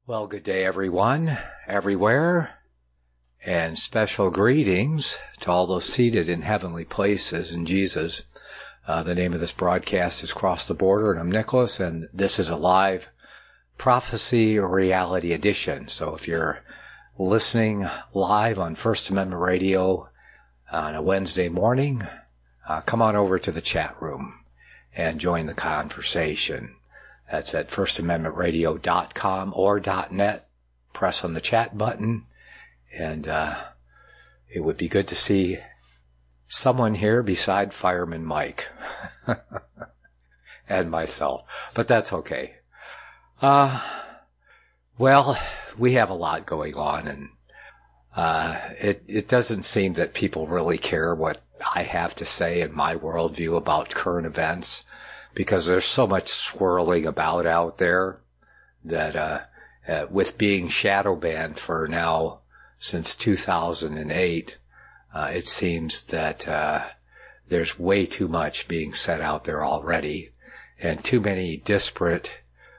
Well, good day, everyone, everywhere, and special greetings to all those seated in heavenly places in Jesus. The name of this broadcast is Cross the Border, and I'm Nicholas, and this is a live Prophecy Reality Edition. So if you're listening live on First Amendment Radio on a Wednesday morning, come on over to the chat room and join the conversation. That's at firstamendmentradio.com or .net. Press on the chat button, and it would be good to see someone here beside Fireman Mike and myself, but that's okay. Well, we have a lot going on, and it doesn't seem that people really care what I have to say in my worldview about current events, because there's so much swirling about out there that with being shadow banned for now since 2008, it seems that there's way too much being said out there already, and too many disparate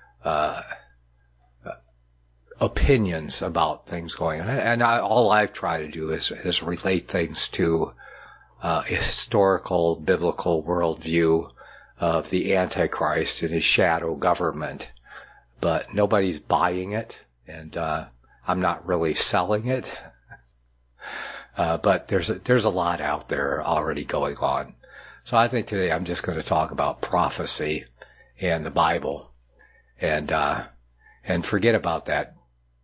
opinions about things going on. And all I've tried to do is relate things to a historical, biblical worldview of the Antichrist and his shadow government. But nobody's buying it, and I'm not really selling it. But there's a lot out there already going on. So I think today I'm just going to talk about prophecy and the Bible, and forget about that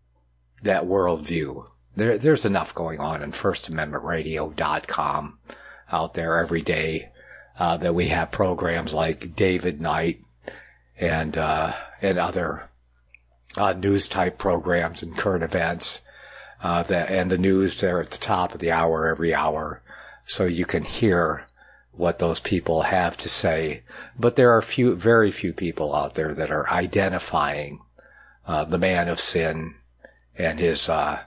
worldview. There's enough going on in firstamendmentradio.com out there every day. That we have programs like David Knight and other news type programs and current events, and the news there at the top of the hour every hour, so you can hear what those people have to say. But there are very few people out there that are identifying the man of sin and his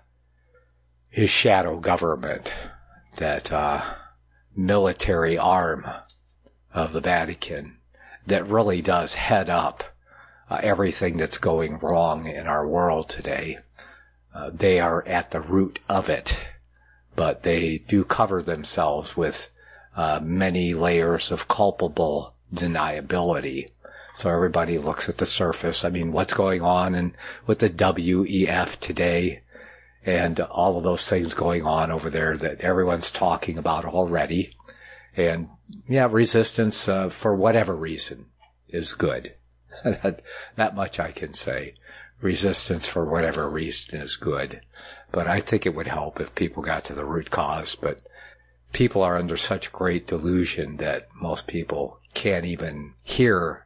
shadow government, that military arm of the Vatican that really does head up everything that's going wrong in our world today. They are at the root of it, but they do cover themselves with many layers of culpable deniability. So everybody looks at the surface. I mean, what's going on and with the WEF today and all of those things going on over there that everyone's talking about already. And yeah, resistance for whatever reason is good. That much I can say. Resistance for whatever reason is good. But I think it would help if people got to the root cause. But people are under such great delusion that most people can't even hear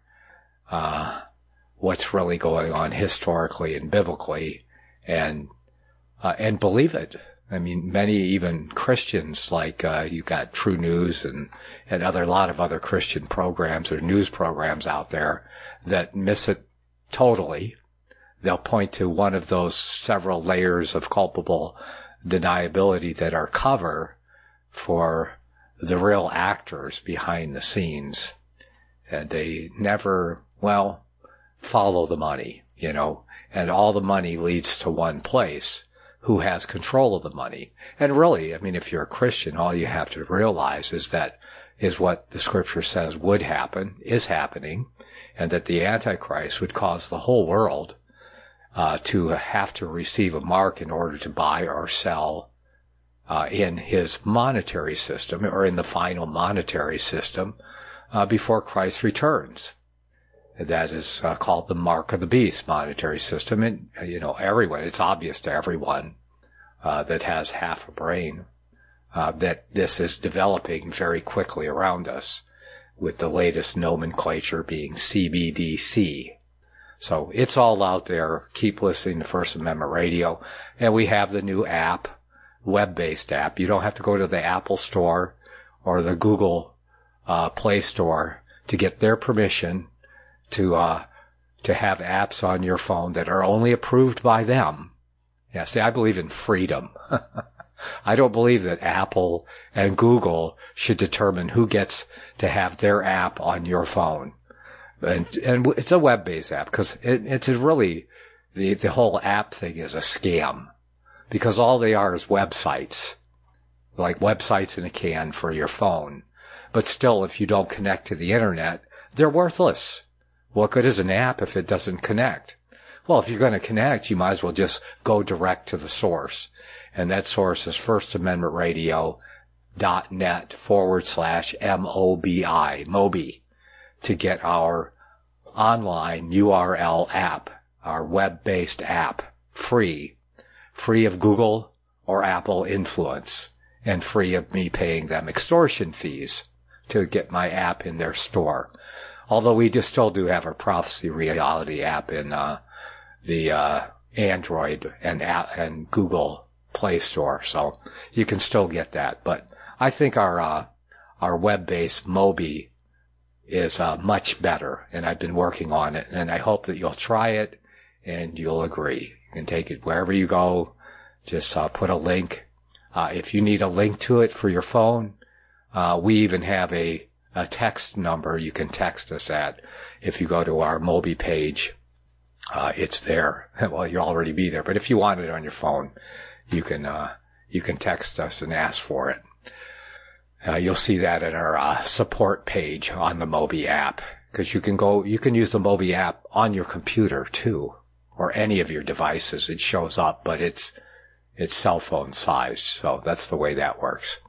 what's really going on historically and biblically and believe it. I mean, many even Christians, like you got True News and a lot of other Christian programs or news programs out there that miss it totally. They'll point to one of those several layers of culpable deniability that are cover for the real actors behind the scenes. And they never, follow the money, and all the money leads to one place. Who has control of the money. And really, I mean, if you're a Christian, all you have to realize is what the scripture says would happen, is happening, and that the Antichrist would cause the whole world to have to receive a mark in order to buy or sell in his monetary system, or in the final monetary system, before Christ returns. That is called the mark of the beast monetary system. And, everyone, it's obvious to everyone that has half a brain that this is developing very quickly around us, with the latest nomenclature being CBDC. So it's all out there. Keep listening to First Amendment Radio. And we have the new app, web-based app. You don't have to go to the Apple Store or the Google Play Store to get their permission to have apps on your phone that are only approved by them. Yeah, see, I believe in freedom. I don't believe that Apple and Google should determine who gets to have their app on your phone. And it's a web-based app, because it's really the whole app thing is a scam, because all they are is websites, like websites in a can for your phone. But still, if you don't connect to the internet, they're worthless. What good is an app if it doesn't connect? Well, if you're going to connect, you might as well just go direct to the source. And that source is firstamendmentradio.net/MOBI, to get our online URL app, our web-based app, free of Google or Apple influence, and free of me paying them extortion fees to get my app in their store. Although we just still do have our Prophecy Reality app in the Android and Google Play Store, so you can still get that. But I think our web-based Mobi is much better, and I've been working on it, and I hope that you'll try it and you'll agree. You can take it wherever you go. Just put a link. If you need a link to it for your phone, we even have a text number you can text us at. If you go to our Mobi page, it's there. Well, you'll already be there, but if you want it on your phone, you can text us and ask for it. You'll see that in our support page on the Mobi app, because you can use the Mobi app on your computer too, or any of your devices. It shows up, but it's cell phone sized, so that's the way that works.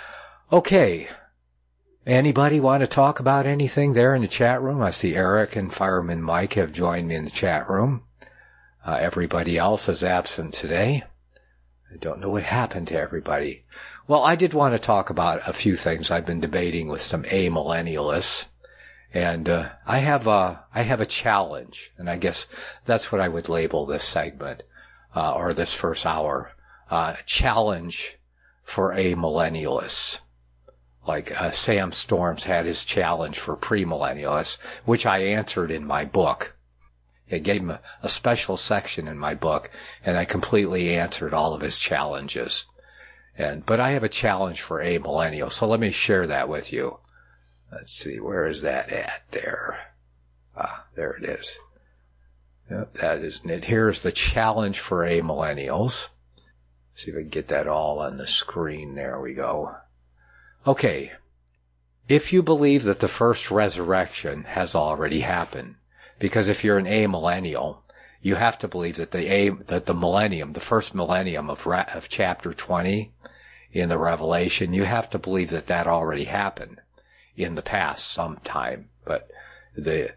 Okay. Anybody want to talk about anything there in the chat room? I see Eric and Fireman Mike have joined me in the chat room. Everybody else is absent today. I don't know what happened to everybody. Well, I did want to talk about a few things. I've been debating with some amillennialists, and I have a challenge, and I guess that's what I would label this segment, or this first hour. Challenge for amillennialists. Like Sam Storms had his challenge for premillennialists, which I answered in my book. I gave him a special section in my book, and I completely answered all of his challenges. But I have a challenge for amillennials, so let me share that with you. Let's see, where is that at? There. There it is. Yep, that isn't it. Here's the challenge for amillennials. See if I can get that all on the screen. There we go. Okay. If you believe that the first resurrection has already happened, because if you're an amillennial, you have to believe that the millennium, the first millennium of chapter 20 in the Revelation, you have to believe that already happened in the past sometime. But the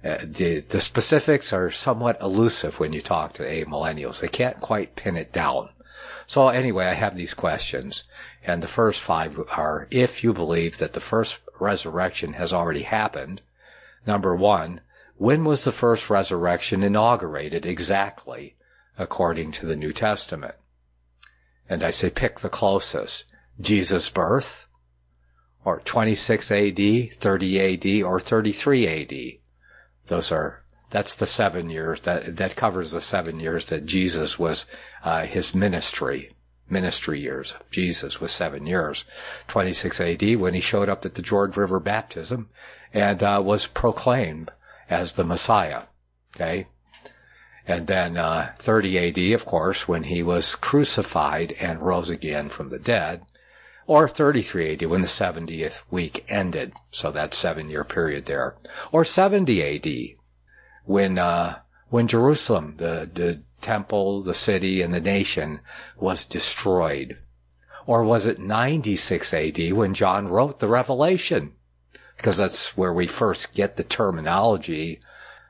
specifics are somewhat elusive when you talk to amillennials. They can't quite pin it down. So anyway, I have these questions, and the first 5 are, if you believe that the first resurrection has already happened, number 1, when was the first resurrection inaugurated exactly according to the New Testament? And I say pick the closest. Jesus' birth, or 26 AD, 30 AD, or 33 AD. That's the 7 years, that covers the 7 years that Jesus was, his ministry years. Jesus was 7 years. 26 AD, when he showed up at the Jordan River baptism and, was proclaimed as the Messiah. Okay? And then, 30 AD, of course, when he was crucified and rose again from the dead. Or 33 AD, when the 70th week ended. So that 7-year period there. Or 70 AD, when Jerusalem, the temple, the city, and the nation was destroyed. Or was it 96 AD when John wrote the Revelation? Because that's where we first get the terminology,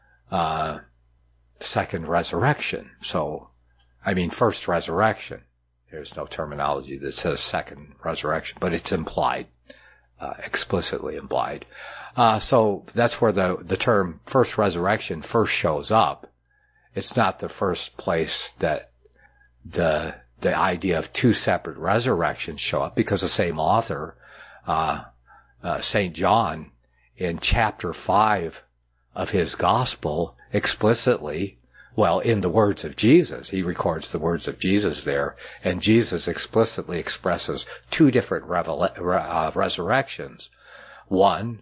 second resurrection. First resurrection. There's no terminology that says second resurrection, but it's implied, explicitly implied. So that's where the term first resurrection first shows up. It's not the first place that the idea of 2 separate resurrections show up, because the same author, St. John, in chapter 5 of his gospel, explicitly, in the words of Jesus, he records the words of Jesus there, and Jesus explicitly expresses 2 different resurrections. One,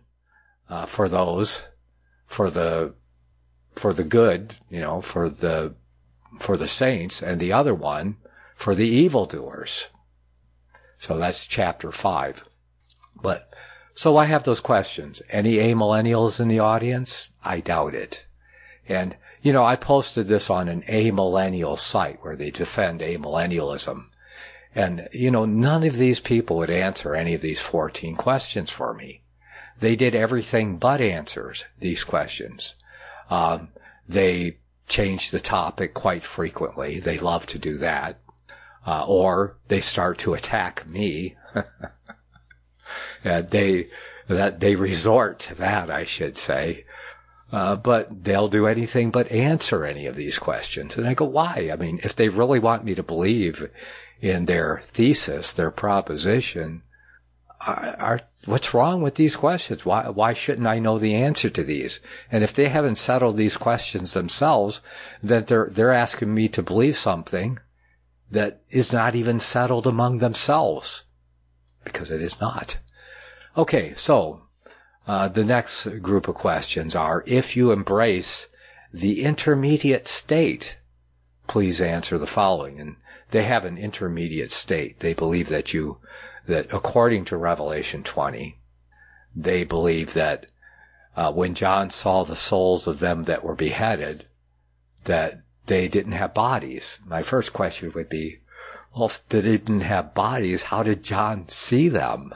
for the good, for the for the saints, and the other one for the evildoers. So that's chapter 5. So I have those questions. Any amillennials in the audience? I doubt it. And, I posted this on an amillennial site where they defend amillennialism. And, none of these people would answer any of these 14 questions for me. They did everything but answers these questions. They changed the topic quite frequently. They love to do that. Or they start to attack me. They resort to that, I should say. But they'll do anything but answer any of these questions. And I go, why? I mean, if they really want me to believe in their thesis, their proposition, what's wrong with these questions? Why shouldn't I know the answer to these? And if they haven't settled these questions themselves, then they're asking me to believe something that is not even settled among themselves, because it is not. Okay, so the next group of questions are, if you embrace the intermediate state, please answer the following. And they have an intermediate state. They believe that according to Revelation 20, they believe that when John saw the souls of them that were beheaded, that they didn't have bodies. My first question would be, well, if they didn't have bodies, how did John see them?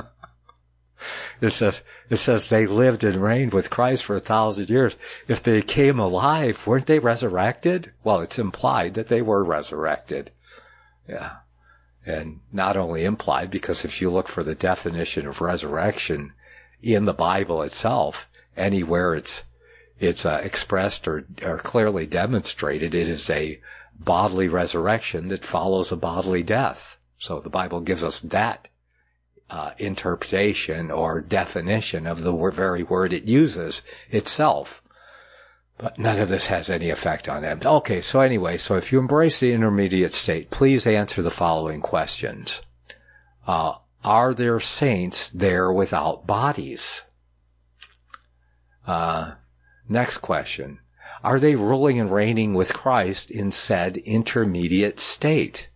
It says they lived and reigned with Christ for 1,000 years. If they came alive, weren't they resurrected? Well, it's implied that they were resurrected. Yeah. And not only implied, because if you look for the definition of resurrection in the Bible itself, anywhere it's expressed or clearly demonstrated, it is a bodily resurrection that follows a bodily death. So the Bible gives us that interpretation or definition of the very word it uses itself. But none of this has any effect on them. Okay, so anyway, if you embrace the intermediate state, please answer the following questions. Are there saints there without bodies? Next question. Are they ruling and reigning with Christ in said intermediate state?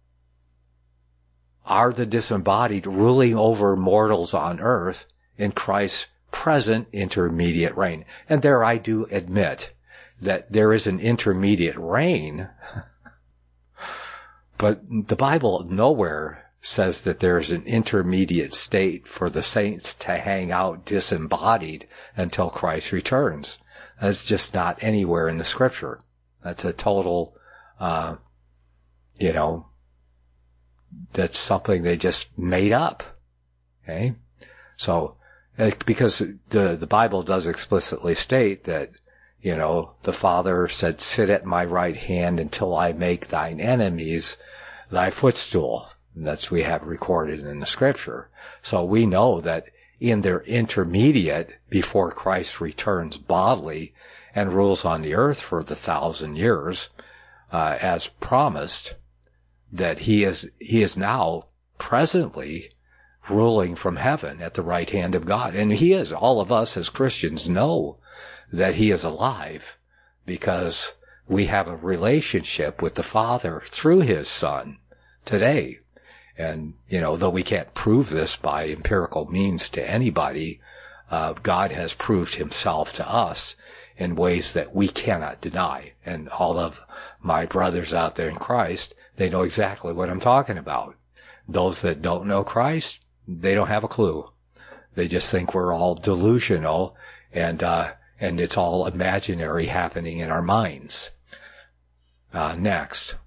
Are the disembodied ruling over mortals on earth in Christ's present intermediate reign? And there I do admit that there is an intermediate reign, but the Bible nowhere says that there is an intermediate state for the saints to hang out disembodied until Christ returns. That's just not anywhere in the scripture. That's a total, that's something they just made up. Okay? So, because the Bible does explicitly state that, the Father said, sit at my right hand until I make thine enemies thy footstool. And that's we have recorded in the scripture. So we know that in their intermediate, before Christ returns bodily and rules on the earth for the 1,000 years, as promised, that he is now presently ruling from heaven at the right hand of God. And he is. All of us as Christians know that he is alive because we have a relationship with the Father through his Son today. And, though we can't prove this by empirical means to anybody, God has proved himself to us in ways that we cannot deny. And all of my brothers out there in Christ, they know exactly what I'm talking about. Those that don't know Christ, they don't have a clue. They just think we're all delusional and it's all imaginary happening in our minds. Next.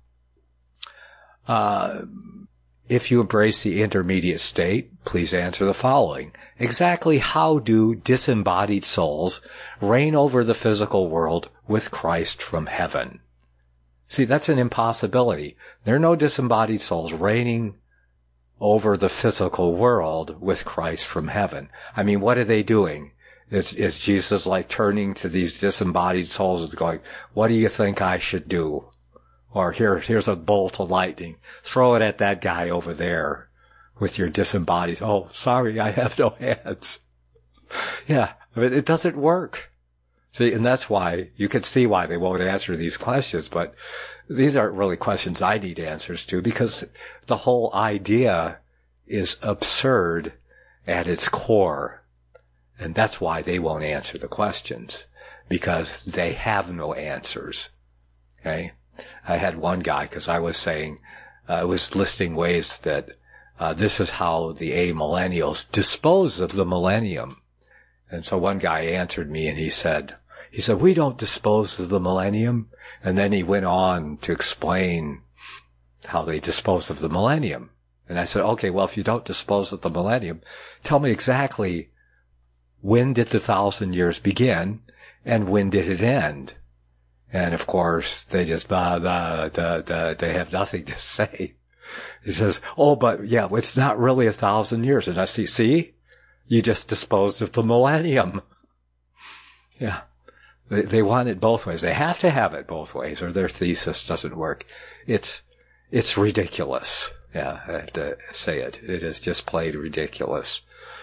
If you embrace the intermediate state, please answer the following. Exactly how do disembodied souls reign over the physical world with Christ from heaven? See, that's an impossibility. There are no disembodied souls reigning over the physical world with Christ from heaven. I mean, what are they doing? Is Jesus like turning to these disembodied souls and going, what do you think I should do? Or here's a bolt of lightning. Throw it at that guy over there with your disembodied. Oh, sorry, I have no hands. Yeah, I mean, it doesn't work. See, and that's why you can see why they won't answer these questions, but these aren't really questions I need answers to, because the whole idea is absurd at its core. And that's why they won't answer the questions, because they have no answers. Okay? I had one guy, because I was saying, I was listing ways that this is how the amillennials dispose of the millennium. And so one guy answered me and he said, we don't dispose of the millennium. And then he went on to explain how they dispose of the millennium. And I said, okay, well, if you don't dispose of the millennium, tell me exactly when did the 1,000 years begin and when did it end? And of course, they just, they have nothing to say. He says, oh, but yeah, it's not really 1,000 years. And I see, you just disposed of the millennium. Yeah. They want it both ways. They have to have it both ways or their thesis doesn't work. It's ridiculous. Yeah, I have to say it. It is just plain ridiculous.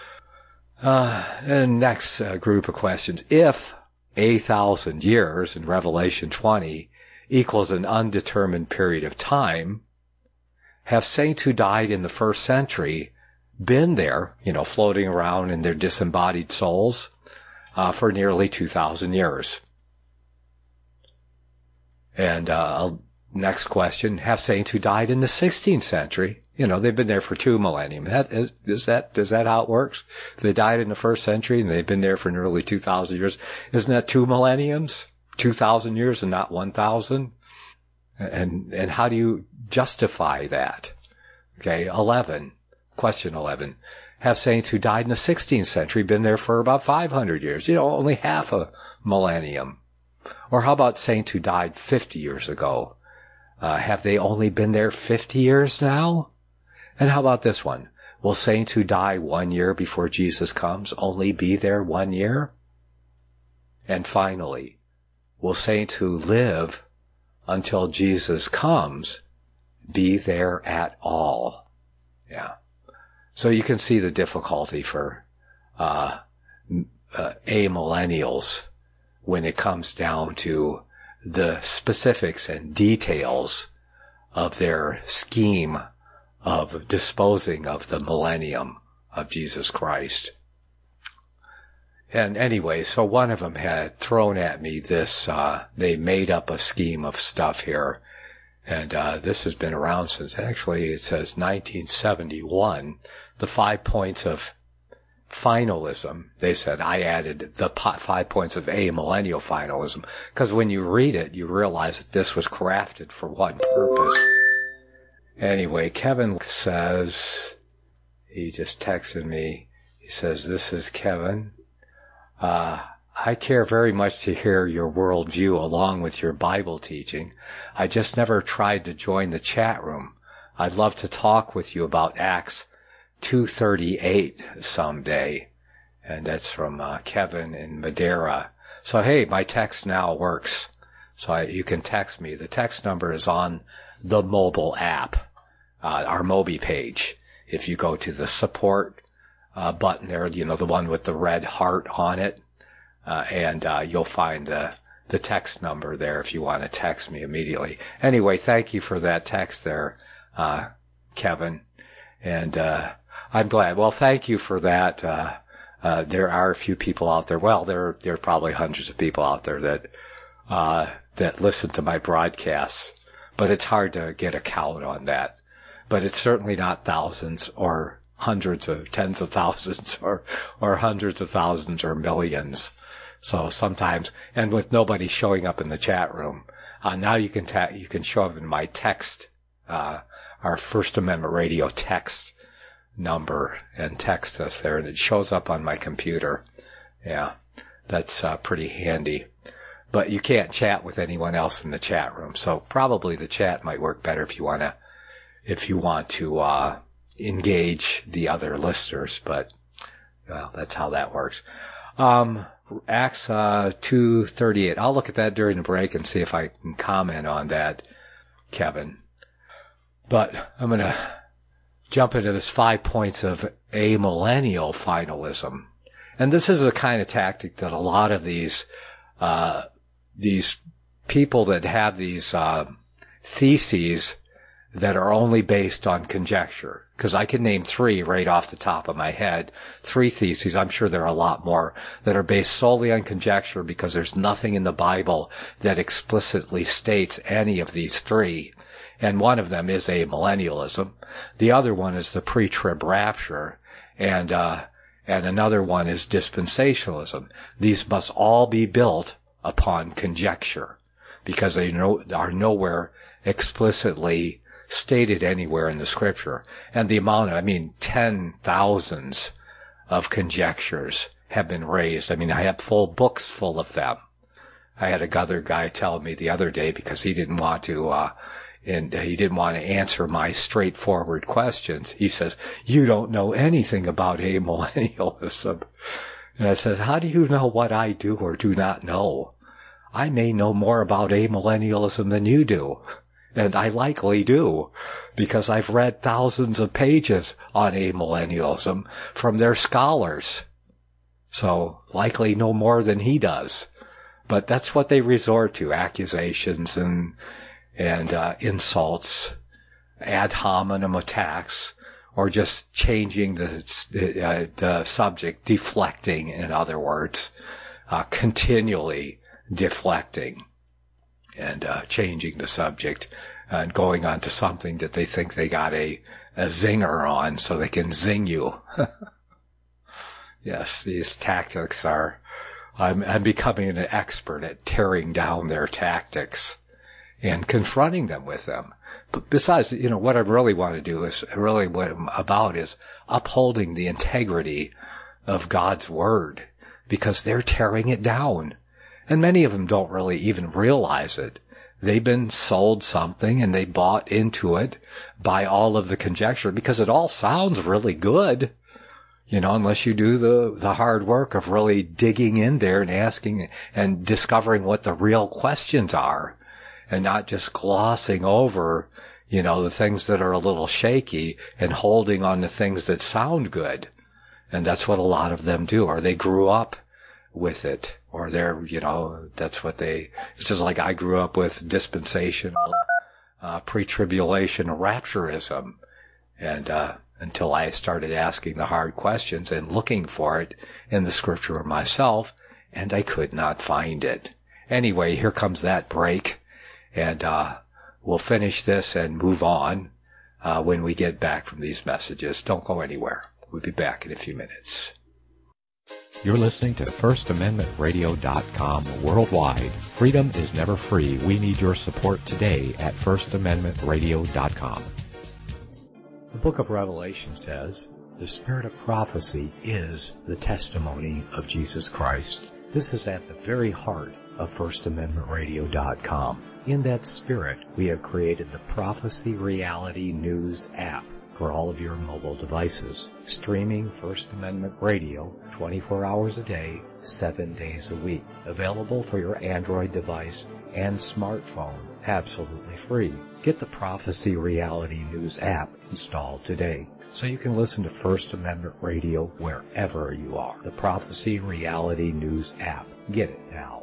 And next group of questions. If 1,000 years in Revelation 20 equals an undetermined period of time, have saints who died in the first century been there, floating around in their disembodied souls, for nearly 2,000 years? And next question, have saints who died in the 16th century, they've been there for 2 millennium. Is that how it works? If they died in the first century and they've been there for nearly 2,000 years, isn't that 2 millenniums? 2,000 years and not 1,000? And how do you justify that? Okay, question 11. Have saints who died in the 16th century been there for about 500 years? Only half a millennium. Or how about saints who died 50 years ago? Have they only been there 50 years now? And how about this one? Will saints who die 1 year before Jesus comes only be there 1 year? And finally, will saints who live until Jesus comes be there at all? Yeah. So you can see the difficulty for amillennials when it comes down to the specifics and details of their scheme of disposing of the millennium of Jesus Christ. And anyway, so one of them had thrown at me this, they made up a scheme of stuff here. And this has been around since, actually, it says 1971. The 5 points of finalism. They said I added the 5 points of amillennial finalism, because when you read it, you realize that this was crafted for one purpose. Anyway, Kevin says, he just texted me. He says, this is Kevin. I care very much to hear your worldview along with your Bible teaching. I just never tried to join the chat room. I'd love to talk with you about Acts 2:38 someday. And that's from Kevin in Madeira. So hey, my text now works. So you can text me. The text number is on the mobile app, our Mobi page. If you go to the support button there, the one with the red heart on it, and you'll find the text number there if you want to text me immediately. Anyway, thank you for that text there, Kevin. And I'm glad. Well, thank you for that. There are a few people out there. Well, there are probably hundreds of people out there that listen to my broadcasts, but it's hard to get a count on that. But it's certainly not thousands or hundreds of tens of thousands or hundreds of thousands or millions. So sometimes, and with nobody showing up in the chat room, now you can show up in my text, our First Amendment Radio text number and text us there, and it shows up on my computer. Yeah, that's pretty handy. But you can't chat with anyone else in the chat room, so probably the chat might work better if you want to engage the other listeners. But well, that's how that works. Acts 2:38. I'll look at that during the break and see if I can comment on that, Kevin. But I'm going to jump into this 5 points of amillennial finalism. And this is a kind of tactic that a lot of these these people that have these theses that are only based on conjecture. Because I can name 3 right off the top of my head. 3 theses. I'm sure there are a lot more that are based solely on conjecture because there's nothing in the Bible that explicitly states any of these 3. And one of them is amillennialism. The other one is the pre-trib rapture. And another one is dispensationalism. These must all be built upon conjecture because they are nowhere explicitly stated anywhere in the scripture. And the amount of, 10,000s of conjectures have been raised. I have full books full of them. I had another guy tell me the other day because he didn't want to answer my straightforward questions. He says, "You don't know anything about amillennialism." And I said, "How do you know what I do or do not know? I may know more about amillennialism than you do. And I likely do, because I've read thousands of pages on amillennialism from their scholars. So likely no more than he does. But that's what they resort to, accusations and insults, ad hominem attacks, or just changing the subject, deflecting, in other words, continually deflecting and changing the subject and going on to something that they think they got a zinger on so they can zing you. Yes, these tactics are, I'm becoming an expert at tearing down their tactics and confronting them with them. But besides, what I really want to do is really what I'm about is upholding the integrity of God's word because they're tearing it down. And many of them don't really even realize it. They've been sold something and they bought into it by all of the conjecture because it all sounds really good. Unless you do the hard work of really digging in there and asking and discovering what the real questions are and not just glossing over, the things that are a little shaky and holding on to things that sound good. And that's what a lot of them do, or they grew up with it, or they're, that's what it's just like I grew up with dispensational, pre-tribulation rapturism. And, until I started asking the hard questions and looking for it in the scripture myself, and I could not find it. Anyway, here comes that break, and, we'll finish this and move on, when we get back from these messages. Don't go anywhere. We'll be back in a few minutes. You're listening to FirstAmendmentRadio.com worldwide. Freedom is never free. We need your support today at FirstAmendmentRadio.com. The book of Revelation says, the spirit of prophecy is the testimony of Jesus Christ. This is at the very heart of FirstAmendmentRadio.com. In that spirit, we have created the Prophecy Reality News app for all of your mobile devices, streaming First Amendment Radio 24 hours a day, 7 days a week. Available for your Android device and smartphone, absolutely free. Get the Prophecy Reality News app installed today so you can listen to First Amendment Radio wherever you are. The Prophecy Reality News app. Get it now.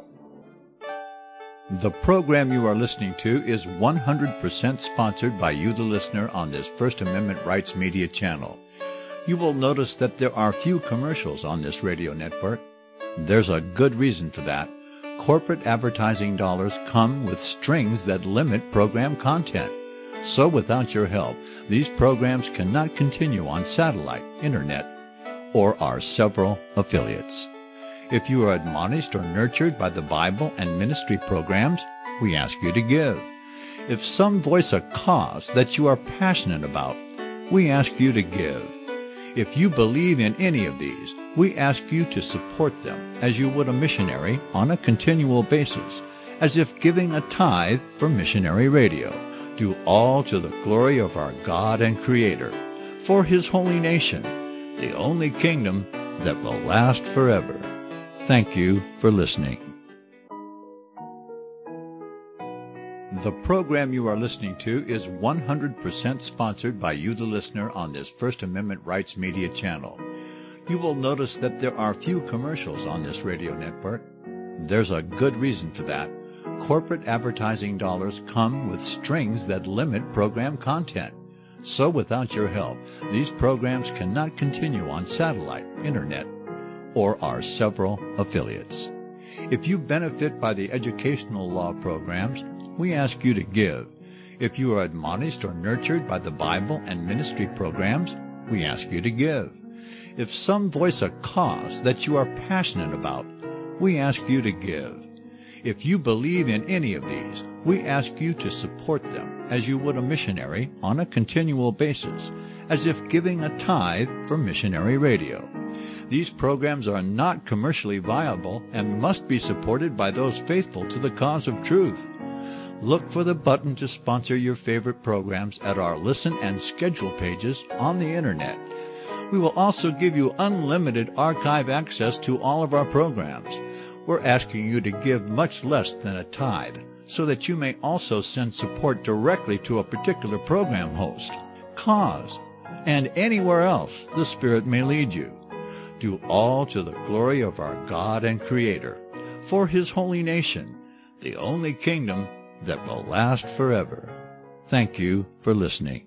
The program you are listening to is 100% sponsored by you, the listener, on this First Amendment Rights Media channel. You will notice that there are few commercials on this radio network. There's a good reason for that. Corporate advertising dollars come with strings that limit program content. So without your help, these programs cannot continue on satellite, internet, or our several affiliates. If you are admonished or nurtured by the Bible and ministry programs, we ask you to give. If some voice a cause that you are passionate about, we ask you to give. If you believe in any of these, we ask you to support them as you would a missionary on a continual basis, as if giving a tithe for missionary radio. Do all to the glory of our God and Creator, for His holy nation, the only kingdom that will last forever. Thank you for listening. The program you are listening to is 100% sponsored by you, the listener, on this First Amendment Rights Media channel. You will notice that there are few commercials on this radio network. There's a good reason for that. Corporate advertising dollars come with strings that limit program content. So without your help, these programs cannot continue on satellite, internet, or our several affiliates. If you benefit by the educational law programs, we ask you to give. If you are admonished or nurtured by the Bible and ministry programs, we ask you to give. If some voice a cause that you are passionate about, we ask you to give. If you believe in any of these, we ask you to support them as you would a missionary on a continual basis, as if giving a tithe for missionary radio. These programs are not commercially viable and must be supported by those faithful to the cause of truth. Look for the button to sponsor your favorite programs at our listen and schedule pages on the Internet. We will also give you unlimited archive access to all of our programs. We're asking you to give much less than a tithe, so that you may also send support directly to a particular program host, cause, and anywhere else the Spirit may lead you. Do all to the glory of our God and Creator, for His holy nation, the only kingdom that will last forever. Thank you for listening.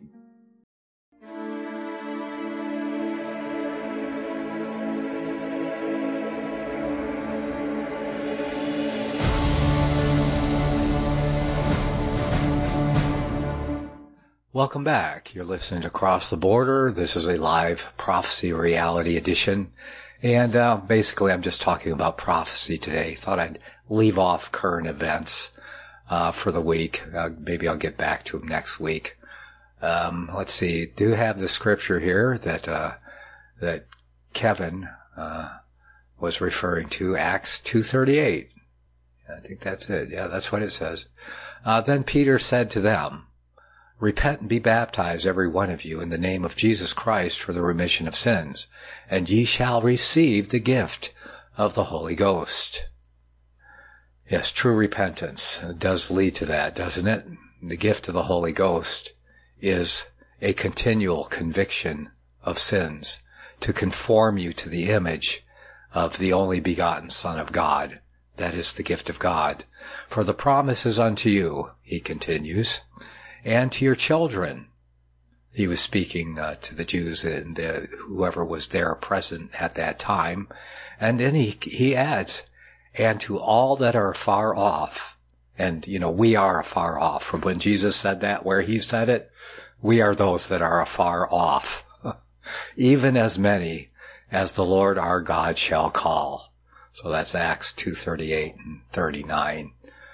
Welcome back. You're listening to Across the Border. This is a live prophecy reality edition. And basically, I'm just talking about prophecy today. Thought I'd leave off current events for the week. Maybe I'll get back to them next week. Let's see. Do have the scripture here that Kevin was referring to, Acts 2:38. I think that's it. Yeah, that's what it says. Then Peter said to them, "Repent and be baptized, every one of you, in the name of Jesus Christ for the remission of sins, and ye shall receive the gift of the Holy Ghost." Yes, true repentance does lead to that, doesn't it? The gift of the Holy Ghost is a continual conviction of sins to conform you to the image of the only begotten Son of God. That is the gift of God. For the promise is unto you, he continues, and to your children. He was speaking to the Jews and whoever was there present at that time. And then he adds, and to all that are far off. And, we are afar off. From when Jesus said that, where he said it, we are those that are afar off. Even as many as the Lord our God shall call. So that's Acts 2:38 and 39.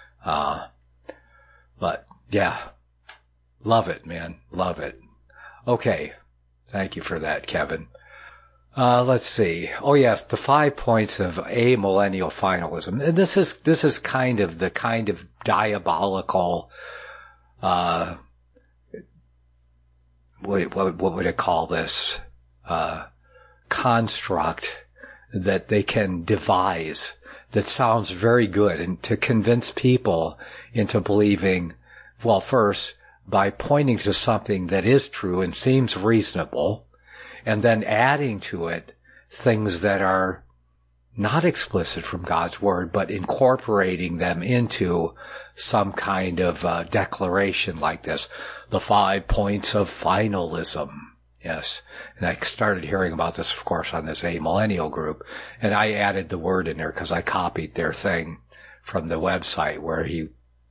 But, yeah. Love it, man. Love it. Okay. Thank you for that, Kevin. Let's see. Oh, yes, the 5 points of amillennial finalism. And this is kind of diabolical, what would it call this? Construct that they can devise that sounds very good, and to convince people into believing, well, first, by pointing to something that is true and seems reasonable, and then adding to it things that are not explicit from God's Word, but incorporating them into some kind of declaration like this. The 5 points of finalism. Yes. And I started hearing about this, of course, on this amillennial group, and I added the word in there because I copied their thing from the website where he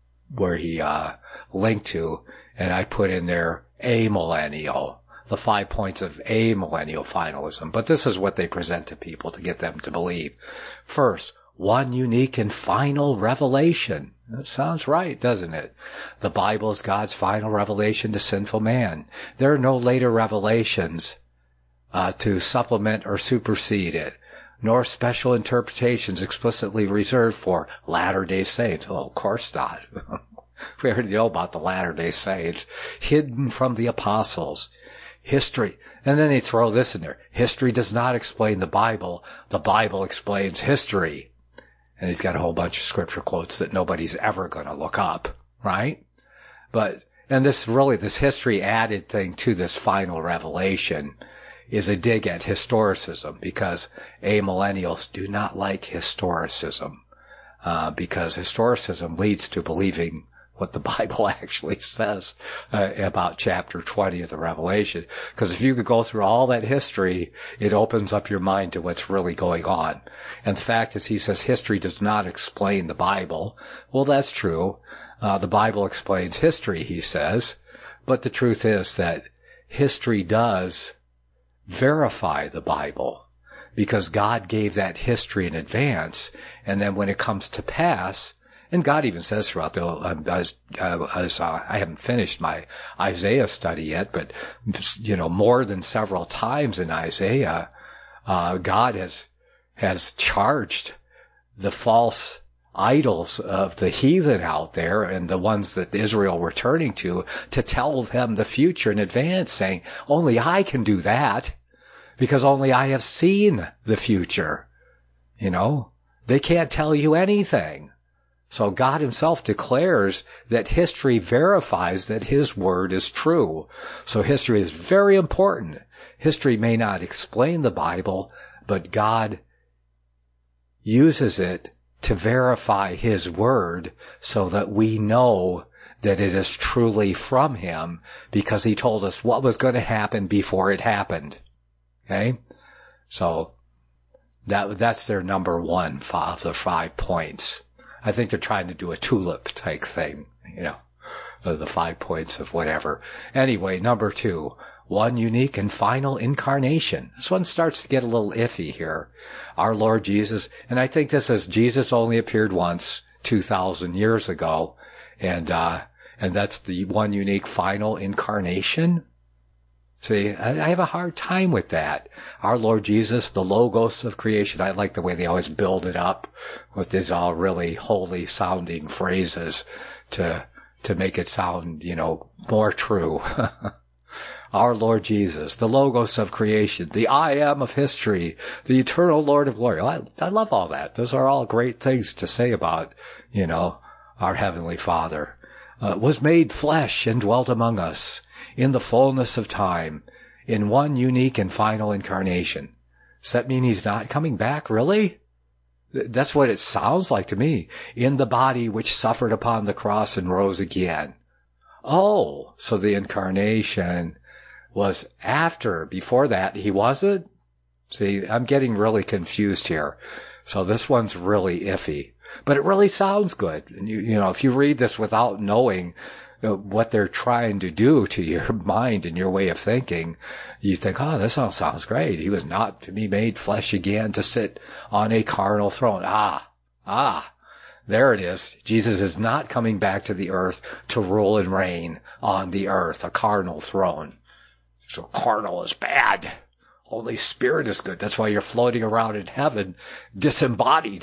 linked to, and I put in there amillennial, the 5 points of amillennial finalism. But this is what they present to people to get them to believe. First, one unique and final revelation. That sounds right, doesn't it? The Bible is God's final revelation to sinful man. There are no later revelations to supplement or supersede it, nor special interpretations explicitly reserved for Latter-day Saints. Oh, of course not. We already know about the Latter-day Saints. Hidden from the apostles. History. And then they throw this in there. History does not explain the Bible. The Bible explains history. And he's got a whole bunch of scripture quotes that nobody's ever going to look up, right? And this history added thing to this final revelation is a dig at historicism, because amillennials do not like historicism. because historicism leads to believing what the Bible actually says about chapter 20 of the Revelation. Because if you could go through all that history, it opens up your mind to what's really going on. And the fact is, he says history does not explain the Bible. Well, that's true. The Bible explains history, he says. But the truth is that history does verify the Bible, because God gave that history in advance. And then when it comes to pass, and God even says throughout I haven't finished my Isaiah study yet, but, more than several times in Isaiah, God has charged the false idols of the heathen out there and the ones that Israel were turning to tell them the future in advance, saying, only I can do that, because only I have seen the future. They can't tell you anything. So God himself declares that history verifies that his word is true. So history is very important. History may not explain the Bible, but God uses it to verify his word so that we know that it is truly from him, because he told us what was going to happen before it happened. Okay? So that's their number one of the 5 points. I think they're trying to do a tulip type thing, the 5 points of whatever. Anyway, number 2, one unique and final incarnation. This one starts to get a little iffy here. Our Lord Jesus, and I think this is Jesus only appeared once 2,000 years ago, and that's the one unique final incarnation. See, I have a hard time with that. Our Lord Jesus, the Logos of creation. I like the way they always build it up with these all really holy sounding phrases to make it sound, more true. Our Lord Jesus, the Logos of creation, the I Am of history, the eternal Lord of glory. I love all that. Those are all great things to say about, our Heavenly Father. Was made flesh and dwelt among us in the fullness of time, in one unique and final incarnation. Does that mean he's not coming back, really? That's what it sounds like to me. In the body which suffered upon the cross and rose again. Oh, so the incarnation was before that he wasn't? See, I'm getting really confused here. So this one's really iffy. But it really sounds good. And if you read this without knowing what they're trying to do to your mind and your way of thinking, you think, oh, this all sounds great. He was not to be made flesh again to sit on a carnal throne. There it is. Jesus is not coming back to the earth to rule and reign on the earth, a carnal throne. So carnal is bad. Only spirit is good. That's why you're floating around in heaven disembodied.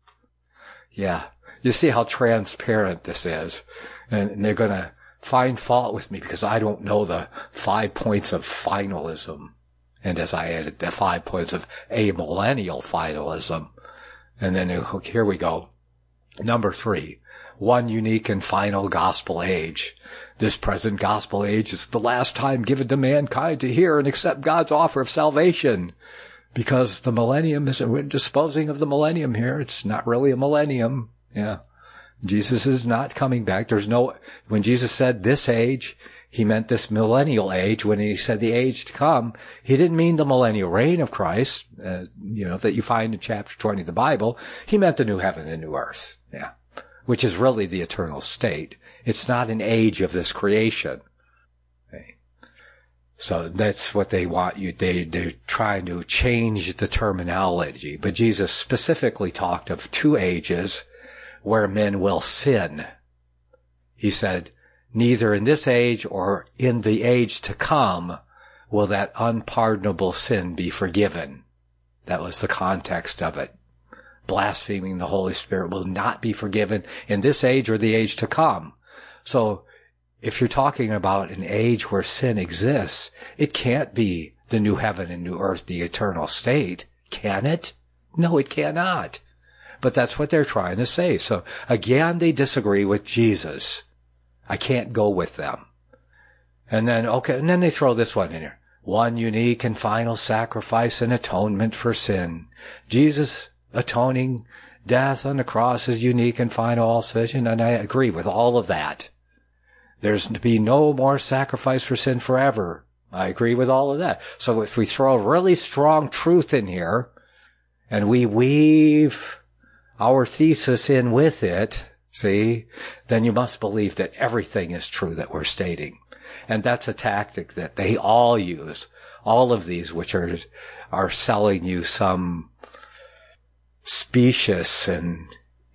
Yeah. You see how transparent this is. And they're going to find fault with me because I don't know the 5 points of finalism. And as I added the 5 points of amillennial finalism. And then here we go. Number 3, one unique and final gospel age. This present gospel age is the last time given to mankind to hear and accept God's offer of salvation. Because the millennium we're disposing of the millennium here. It's not really a millennium. Yeah. Jesus is not coming back. When Jesus said this age, he meant this millennial age. When he said the age to come, he didn't mean the millennial reign of Christ, that you find in chapter 20 of the Bible. He meant the new heaven and new earth. Yeah. Which is really the eternal state. It's not an age of this creation. Okay. So that's what they want you. They're trying to change the terminology. But Jesus specifically talked of 2 ages where men will sin. He said, neither in this age or in the age to come will that unpardonable sin be forgiven. That was the context of it. Blaspheming the Holy Spirit will not be forgiven in this age or the age to come. So if you're talking about an age where sin exists, it can't be the new heaven and new earth, the eternal state. Can it? No, it cannot. But that's what they're trying to say. So again, they disagree with Jesus. I can't go with them. And then they throw this one in here. One unique and final sacrifice and atonement for sin. Jesus atoning death on the cross is unique and final, all sufficient, and I agree with all of that. There's to be no more sacrifice for sin forever. I agree with all of that. So if we throw really strong truth in here, and we weave our thesis in with it, see, then you must believe that everything is true that we're stating. And that's a tactic that they all use. All of these which are selling you some specious and,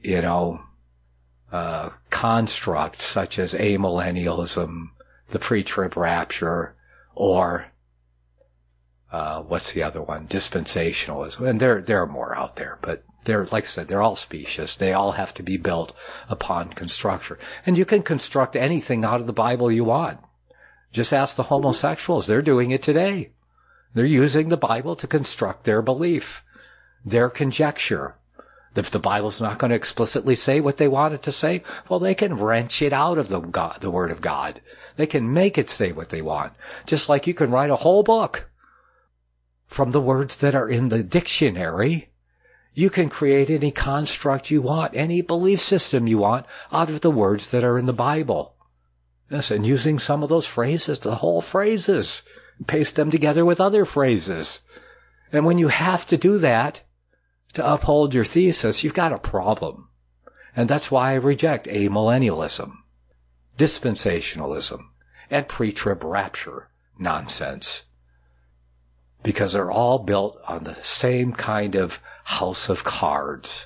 construct such as amillennialism, the pre-trib rapture, or what's the other one? Dispensationalism. And there are more out there, but they're, like I said, they're all specious. They all have to be built upon construction. And you can construct anything out of the Bible you want. Just ask the homosexuals. They're doing it today. They're using the Bible to construct their belief, their conjecture. If the Bible's not going to explicitly say what they want it to say, well, they can wrench it out of the Word of God. They can make it say what they want. Just like you can write a whole book from the words that are in the dictionary. You can create any construct you want, any belief system you want out of the words that are in the Bible. Yes, and using some of those phrases, the whole phrases, paste them together with other phrases. And when you have to do that to uphold your thesis, you've got a problem. And that's why I reject amillennialism, dispensationalism, and pre-trib rapture nonsense. Because they're all built on the same kind of house of cards.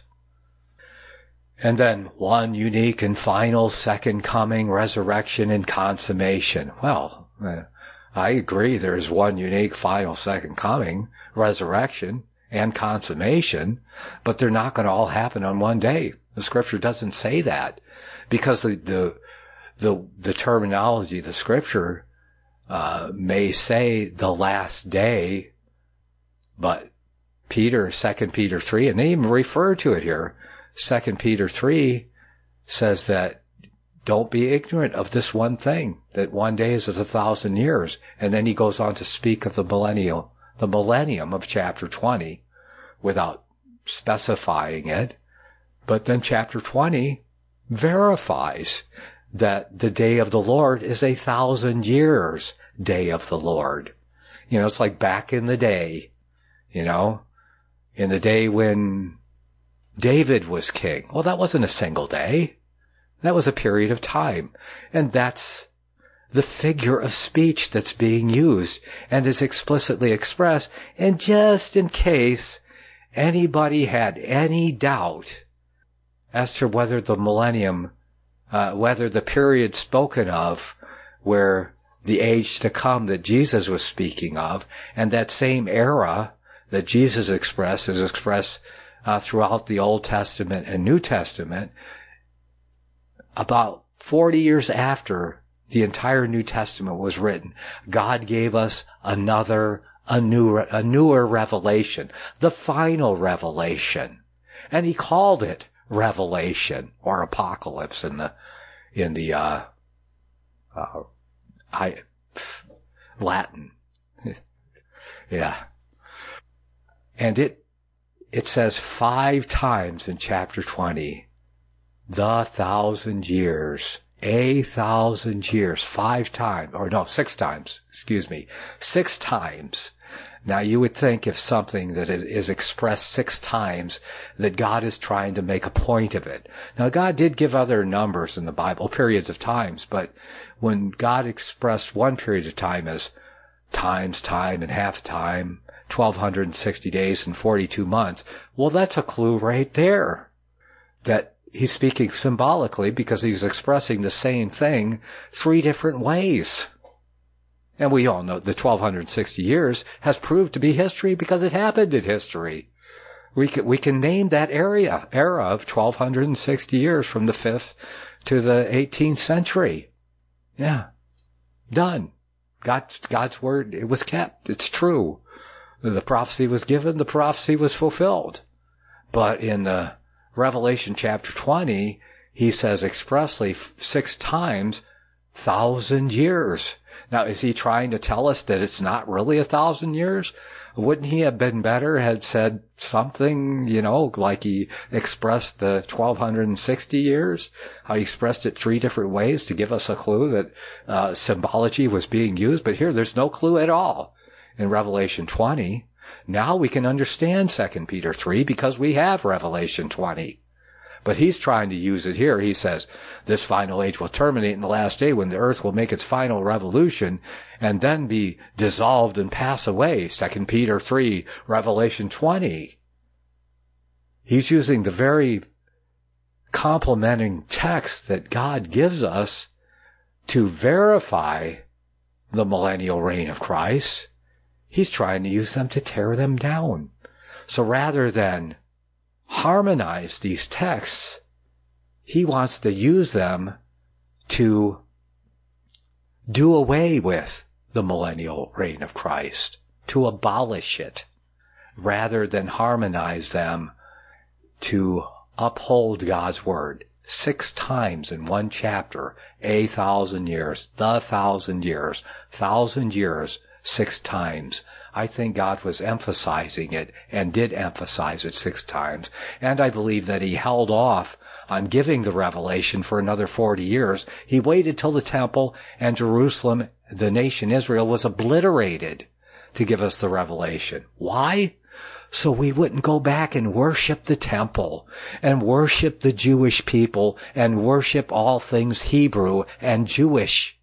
And then one unique and final second coming, resurrection, and consummation. Well, I agree there's one unique final second coming, resurrection, and consummation, but they're not going to all happen on one day. The scripture doesn't say that, because the terminology, the scripture, may say the last day, but 2 Peter 3, and they even refer to it here. 2 Peter 3 says that don't be ignorant of this one thing, that one day is as 1,000 years. And then he goes on to speak of the millennium of chapter 20, without specifying it. But then chapter 20 verifies that the day of the Lord is 1,000 years day of the Lord. It's like back in the day, in the day when David was king. Well, that wasn't a single day. That was a period of time. And that's the figure of speech that's being used and is explicitly expressed. And just in case anybody had any doubt as to whether the millennium, whether the period spoken of where the age to come that Jesus was speaking of, and that same era that Jesus expressed is expressed throughout the Old Testament and New Testament, about 40 years after the entire New Testament was written, God gave us a newer revelation, the final revelation. And he called it Revelation or Apocalypse in the Latin. Yeah. And it says 5 times in chapter 20, the 1,000 years, 1,000 years, 5 times, or no, 6 times, 6 times. Now you would think if something that is expressed 6 times, that God is trying to make a point of it. Now God did give other numbers in the Bible, periods of times, but when God expressed one period of time as times, time, and half time, 1,260 days and 42 months, well, that's a clue right there that he's speaking symbolically, because he's expressing the same thing 3 different ways. And we all know the 1,260 years has proved to be history because it happened in history. We can name that era of 1,260 years from the 5th to the 18th century. Yeah. Done. God's word, it was kept. It's true. The prophecy was given, the prophecy was fulfilled. But in the Revelation chapter 20, he says expressly 6 times 1,000 years. Now, is he trying to tell us that it's not really 1,000 years? Wouldn't he have been better had said something, like he expressed the 1,260 years? How he expressed it 3 different ways to give us a clue that symbology was being used. But here, there's no clue at all in Revelation 20. Now we can understand 2 Peter 3 because we have Revelation 20. But he's trying to use it here. He says, this final age will terminate in the last day when the earth will make its final revolution and then be dissolved and pass away. 2 Peter 3, Revelation 20. He's using the very complementing text that God gives us to verify the millennial reign of Christ. He's trying to use them to tear them down. So rather than harmonize these texts, he wants to use them to do away with the millennial reign of Christ, to abolish it, rather than harmonize them to uphold God's word. 6 times in one chapter, 1,000 years, the 1,000 years, 1,000 years, 6 times. I think God was emphasizing it and did emphasize it 6 times. And I believe that he held off on giving the revelation for another 40 years. He waited till the temple and Jerusalem, the nation Israel, was obliterated to give us the revelation. Why? So we wouldn't go back and worship the temple and worship the Jewish people and worship all things Hebrew and Jewish.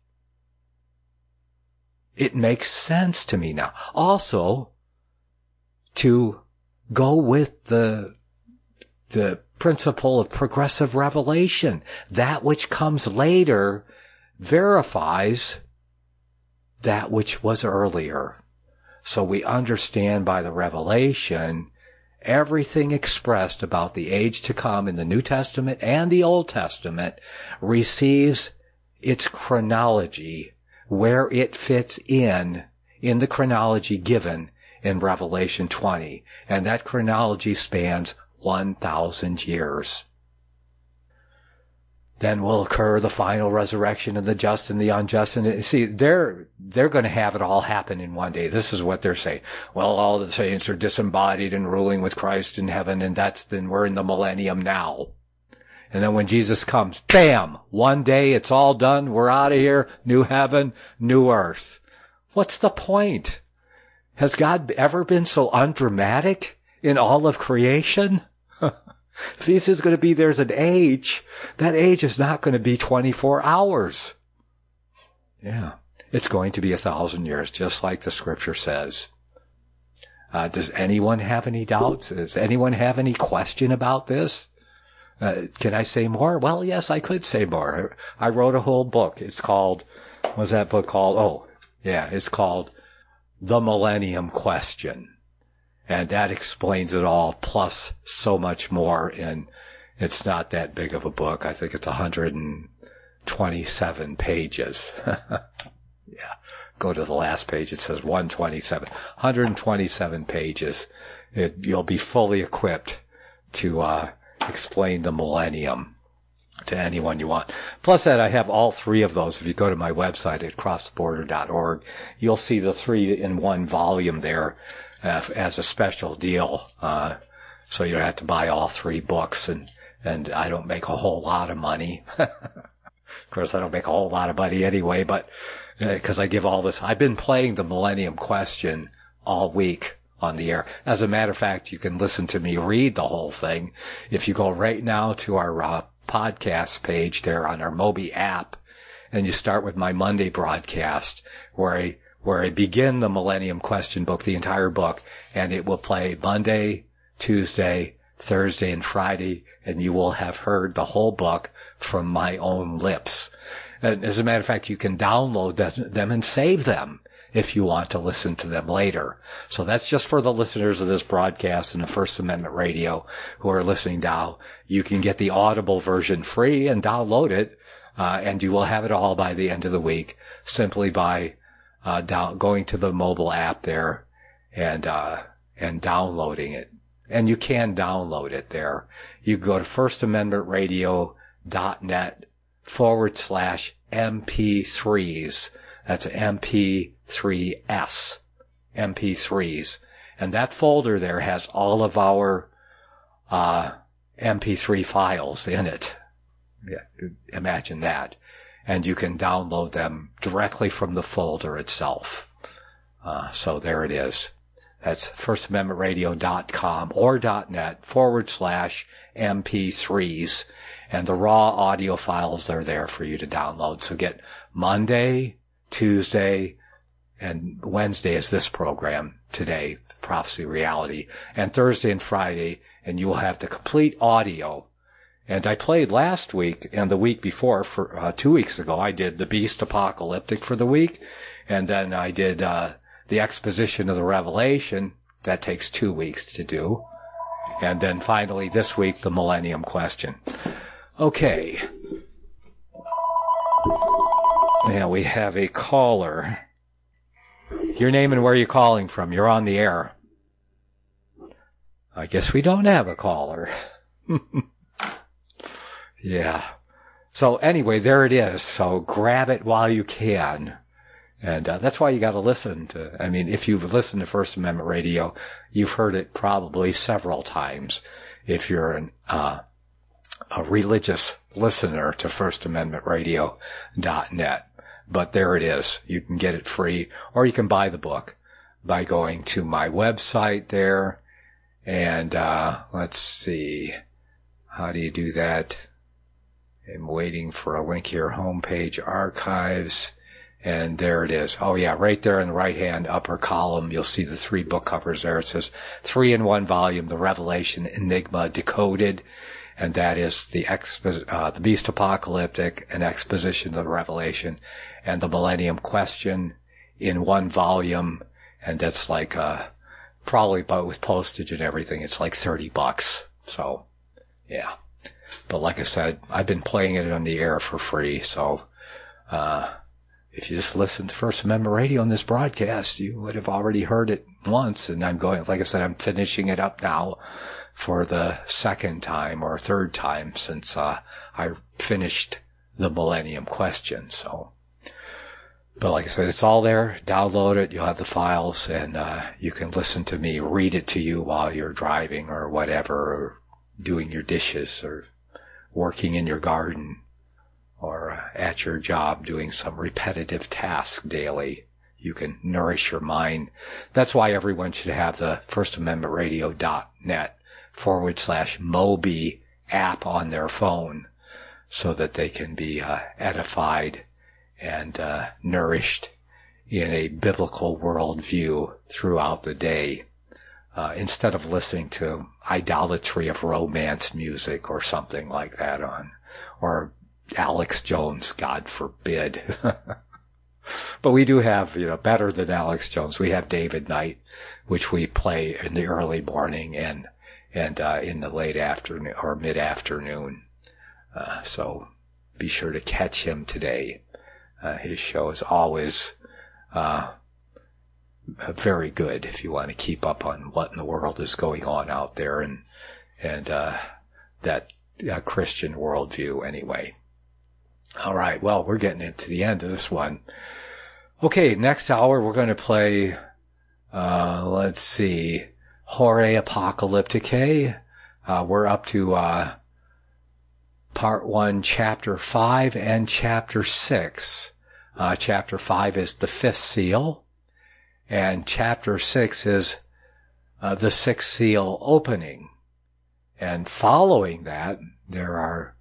It makes sense to me now. Also, to go with the principle of progressive revelation. That which comes later verifies that which was earlier. So we understand by the revelation everything expressed about the age to come in the New Testament and the Old Testament receives its chronology, where it fits in the chronology given in Revelation 20. And that chronology spans 1,000 years. Then will occur the final resurrection of the just and the unjust. And see, they're going to have it all happen in one day. This is what they're saying. Well, all the saints are disembodied and ruling with Christ in heaven, and then we're in the millennium now. And then when Jesus comes, bam! One day it's all done. We're out of here. New heaven, new earth. What's the point? Has God ever been so undramatic in all of creation? If he's just going to be there's an age, that age is not going to be 24 hours. Yeah. It's going to be 1,000 years, just like the scripture says. Does anyone have any doubts? Does anyone have any question about this? Can I say more? Well, yes, I could say more. I wrote a whole book. It's called, what's that book called? Oh, yeah, it's called The Millennium Question. And that explains it all, plus so much more. And it's not that big of a book. I think it's 127 pages. Yeah. Go to the last page. It says 127. 127 pages. You'll be fully equipped to, explain the millennium to anyone you want. Plus that, I have all 3 of those. If you go to my website at crosstheborder.org, you'll see the 3-in-1 volume there as a special deal. So you don't have to buy all 3 books, and I don't make a whole lot of money. Of course, I don't make a whole lot of money anyway, but because I give all this. I've been playing the Millennium Question all week on the air. As a matter of fact, you can listen to me read the whole thing. If you go right now to our podcast page there on our Mobi app, and you start with my Monday broadcast, where I begin the Millennium Question book, the entire book, and it will play Monday, Tuesday, Thursday, and Friday, and you will have heard the whole book from my own lips. And as a matter of fact, you can download them and save them if you want to listen to them later. So that's just for the listeners of this broadcast and the First Amendment Radio who are listening now. You can get the Audible version free and download it, and you will have it all by the end of the week simply by going to the mobile app there and downloading it. And you can download it there. You go to firstamendmentradio.net MP3s. That's MP3S. MP3s. And that folder there has all of our MP3 files in it. Yeah, imagine that. And you can download them directly from the folder itself. So there it is. That's firstamendmentradio.com or .net/MP3s. And the raw audio files are there for you to download. So get Monday, Tuesday, and Wednesday is this program today, Prophecy Reality, and Thursday and Friday, and you will have the complete audio. And I played last week and the week before, for 2 weeks ago, I did the Beast Apocalyptic for the week, and then I did the exposition of the Revelation. That takes 2 weeks to do. And then finally this week, the Millennium Question. Okay. Now we have a caller. Your name and where you're calling from. You're on the air. I guess we don't have a caller. Yeah. So anyway, there it is. So grab it while you can. And that's why you got to listen to, I mean, if you've listened to First Amendment Radio, you've heard it probably several times. If you're a religious listener to firstamendmentradio.net. But there it is. You can get it free, or you can buy the book by going to my website there. And let's see. How do you do that? I'm waiting for a link here. Homepage archives. And there it is. Oh yeah, right there in the right-hand upper column, you'll see the 3 book covers there. It says 3-in-1 volume, The Revelation Enigma Decoded. And that is the Beast Apocalyptic, an exposition of the Revelation, and the Millennium Question in 1 volume. And that's like, probably, but with postage and everything, it's like $30. So, yeah. But like I said, I've been playing it on the air for free. So, if you just listen to First Amendment Radio on this broadcast, you would have already heard it once. And I'm going, like I said, I'm finishing it up now for the second time or third time since I finished the Millennium Question. So, but like I said, it's all there. Download it. You'll have the files, and you can listen to me read it to you while you're driving or whatever, or doing your dishes, or working in your garden, or at your job doing some repetitive task daily. You can nourish your mind. That's why everyone should have the firstamendmentradio.net /Moby app on their phone, so that they can be edified and nourished in a biblical worldview throughout the day, instead of listening to idolatry of romance music or something like that or Alex Jones, God forbid. But we do have, better than Alex Jones. We have David Knight, which we play in the early morning and in the late afternoon or mid-afternoon. So be sure to catch him today. His show is always very good if you want to keep up on what in the world is going on out there and that Christian worldview anyway. All right, well, we're getting into the end of this one. Okay, next hour we're going to play, let's see, Hore Apocalypticae. We're up to Part 1, Chapter 5 and Chapter 6. Chapter 5 is the 5th seal, and Chapter 6 is the 6th seal opening. And following that, there are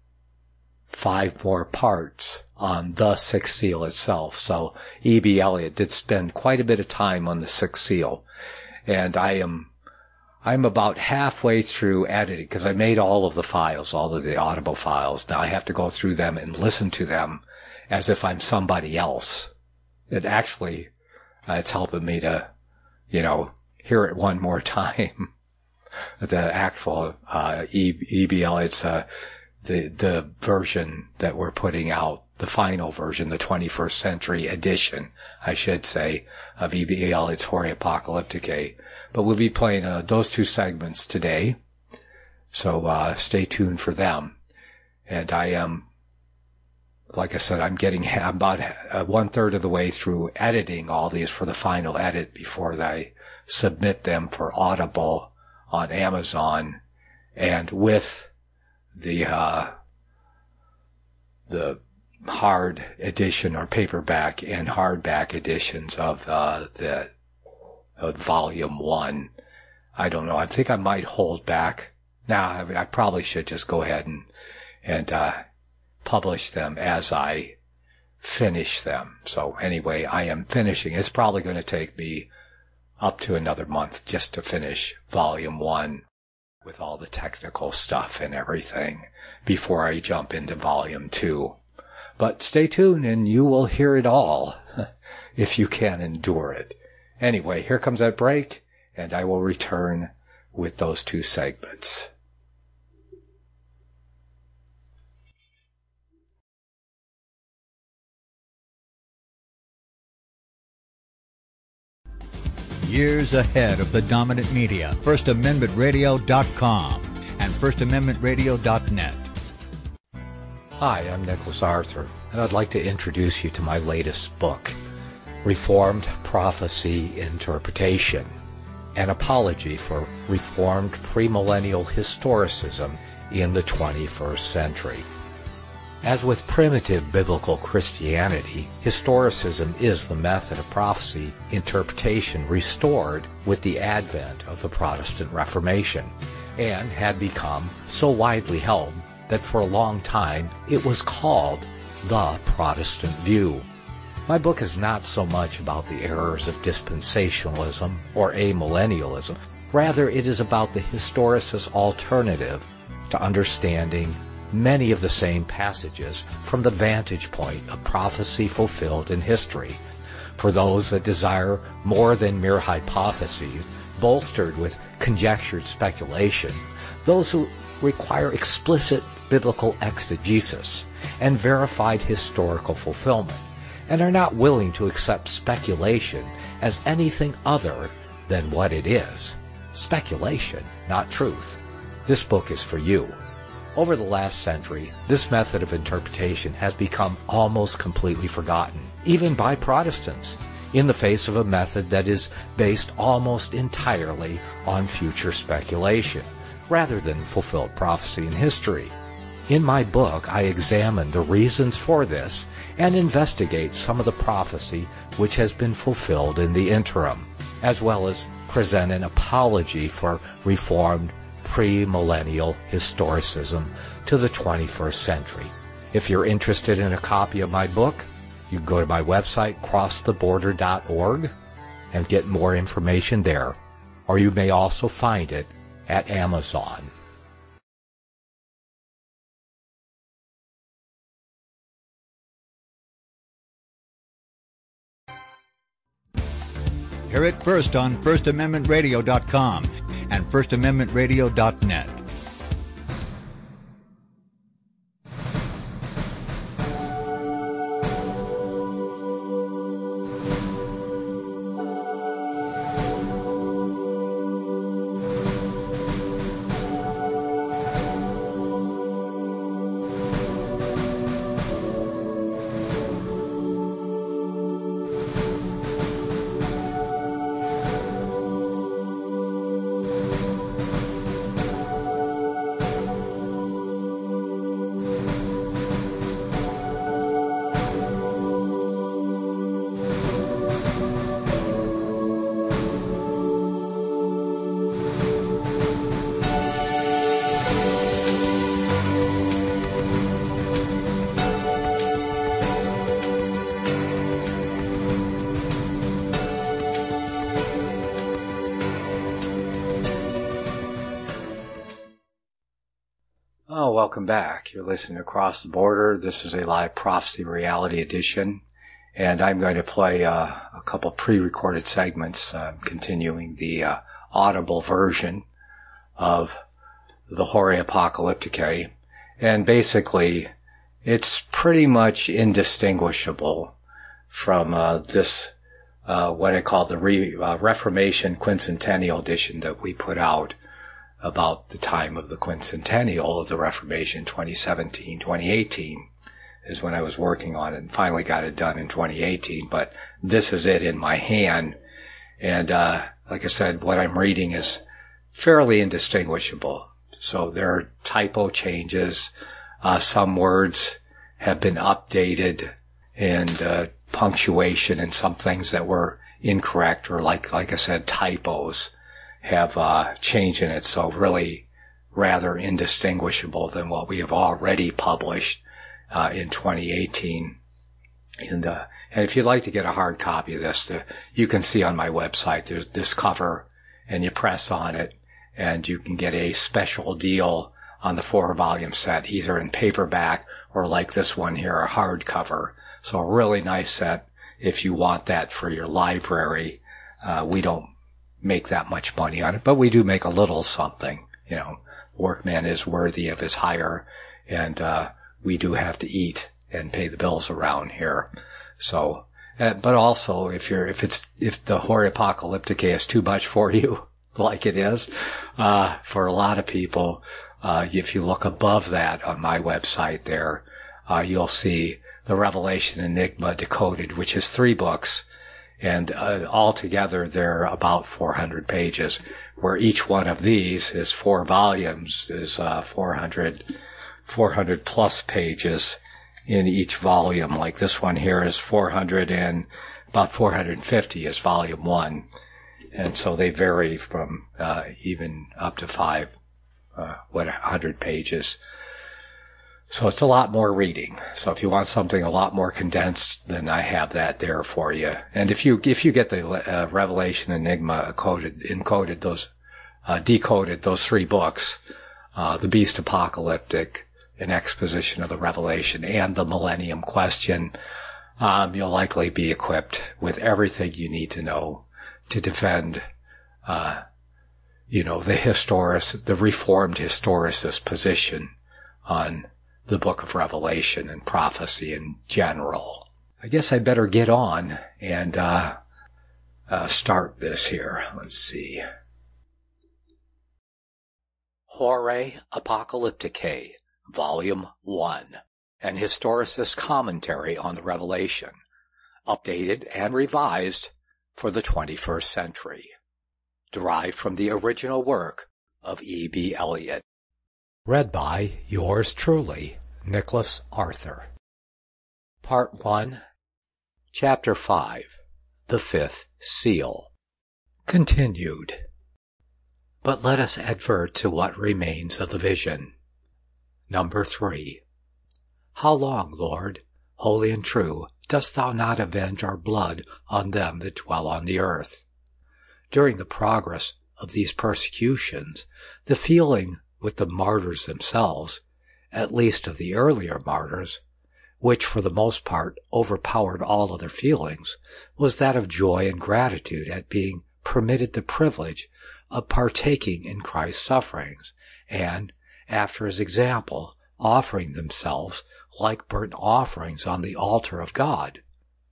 5 more parts on the 6th seal itself. So E.B. Elliott did spend quite a bit of time on the 6th seal. And I'm about halfway through editing, because I made all of the files, all of the Audible files. Now I have to go through them and listen to them as if I'm somebody else. It actually, it's helping me to, hear it one more time. The actual, E.B. Elliott's, the version that we're putting out, the final version, the 21st century edition, I should say, of E.B. Elliott's Hore Apocalypticae. But we'll be playing those 2 segments today, so stay tuned for them. And I am like I said, I'm about 1/3 of the way through editing all these for the final edit before I submit them for Audible on Amazon, and with the hard edition or paperback and hardback editions of Volume 1. I don't know. I think I might hold back. Now, I probably should just go ahead and publish them as I finish them. So anyway, I am finishing. It's probably going to take me up to another month just to finish Volume 1 with all the technical stuff and everything before I jump into Volume 2. But stay tuned and you will hear it all if you can endure it. Anyway, here comes that break, and I will return with those 2 segments. Years ahead of the dominant media, FirstAmendmentRadio.com and FirstAmendmentRadio.net. Hi, I'm Nicholas Arthur, and I'd like to introduce you to my latest book, Reformed Prophecy Interpretation, an apology for Reformed premillennial historicism in the 21st century. As with primitive biblical Christianity, historicism is the method of prophecy interpretation restored with the advent of the Protestant Reformation, and had become so widely held that for a long time it was called the Protestant view. My book is not so much about the errors of dispensationalism or amillennialism. Rather, it is about the historicist alternative to understanding many of the same passages from the vantage point of prophecy fulfilled in history. For those that desire more than mere hypotheses, bolstered with conjectured speculation, those who require explicit biblical exegesis and verified historical fulfillment, and are not willing to accept speculation as anything other than what it is. Speculation, not truth. This book is for you. Over the last century, this method of interpretation has become almost completely forgotten, even by Protestants, in the face of a method that is based almost entirely on future speculation, rather than fulfilled prophecy in history. In my book, I examine the reasons for this and investigate some of the prophecy which has been fulfilled in the interim, as well as present an apology for Reformed premillennial historicism to the 21st century. If you're interested in a copy of my book, you can go to my website, crosstheborder.org, and get more information there. Or you may also find it at Amazon. Hear it first on FirstAmendmentRadio.com and FirstAmendmentRadio.net. Welcome back. You're listening to Across the Border. This is a live Prophecy Reality edition, and I'm going to play a couple pre-recorded segments continuing the audible version of the Horae Apocalypticae. And basically, it's pretty much indistinguishable from this, what I call the Reformation Quincentennial edition that we put out about the time of the quincentennial of the Reformation, 2017-2018. is when I was working on it, and finally got it done in 2018. But this is it in my hand. And like I said, what I'm reading is fairly indistinguishable. So there are typo changes. Some words have been updated, and punctuation and some things that were incorrect, or like I said, typos have changed in it. So really rather indistinguishable than what we have already published in 2018. And if you'd like to get a hard copy of this, you can see on my website there's this cover, and you press on it, and you can get a special deal on the 4-volume set, either in paperback or like this one here, a hardcover. So a really nice set if you want that for your library. We don't make that much money on it, but we do make a little something. You know, workman is worthy of his hire, and we do have to eat and pay the bills around here. So, but also if the Hori Apocalyptica is too much for you, like it is, for a lot of people, if you look above that on my website there, you'll see the Revelation Enigma Decoded, which is 3 books, and altogether they're about 400 pages, where each one of these is 4 volumes, is 400 plus pages in each volume. Like this one here is 400, and about 450 is volume 1. And so they vary from even up to 100 pages. So it's a lot more reading. So if you want something a lot more condensed, then I have that there for you. And if you get the Revelation Enigma decoded those 3 books, The Beast Apocalyptic, An Exposition of the Revelation, and The Millennium Question, you'll likely be equipped with everything you need to know to defend, the Reformed historicist position on the book of Revelation and prophecy in general. I guess I better get on and start this here. Let's see. Hori Apocalypticae, Volume 1, an historicist commentary on the Revelation, updated and revised for the 21st century, derived from the original work of E.B. Elliott. Read by yours truly, Nicholas Arthur. Part 1, Chapter 5, The Fifth Seal. Continued. But let us advert to what remains of the vision. Number 3. How long, Lord, holy and true, dost thou not avenge our blood on them that dwell on the earth? During the progress of these persecutions, the feeling with the martyrs themselves, at least of the earlier martyrs, which for the most part overpowered all other feelings, was that of joy and gratitude at being permitted the privilege of partaking in Christ's sufferings, and, after his example, offering themselves like burnt offerings on the altar of God.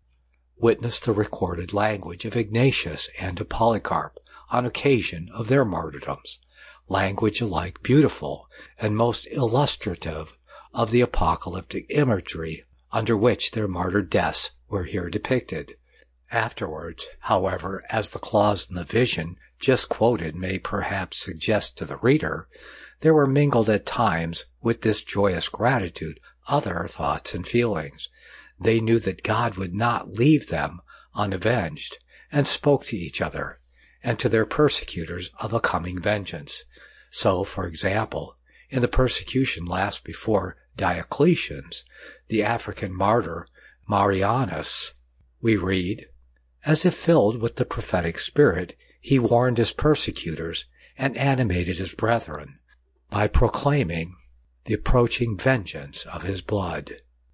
Witness the recorded language of Ignatius and of Polycarp on occasion of their martyrdoms, language alike beautiful and most illustrative of the apocalyptic imagery under which their martyred deaths were here depicted. Afterwards, however, as the clause in the vision just quoted may perhaps suggest to the reader, there were mingled at times with this joyous gratitude other thoughts and feelings. They knew that God would not leave them unavenged, and spoke to each other and to their persecutors of a coming vengeance. So, for example, in the persecution last before Diocletian's, the African martyr Marianus, we read, "As if filled with the prophetic spirit, he warned his persecutors and animated his brethren by proclaiming the approaching vengeance of his blood."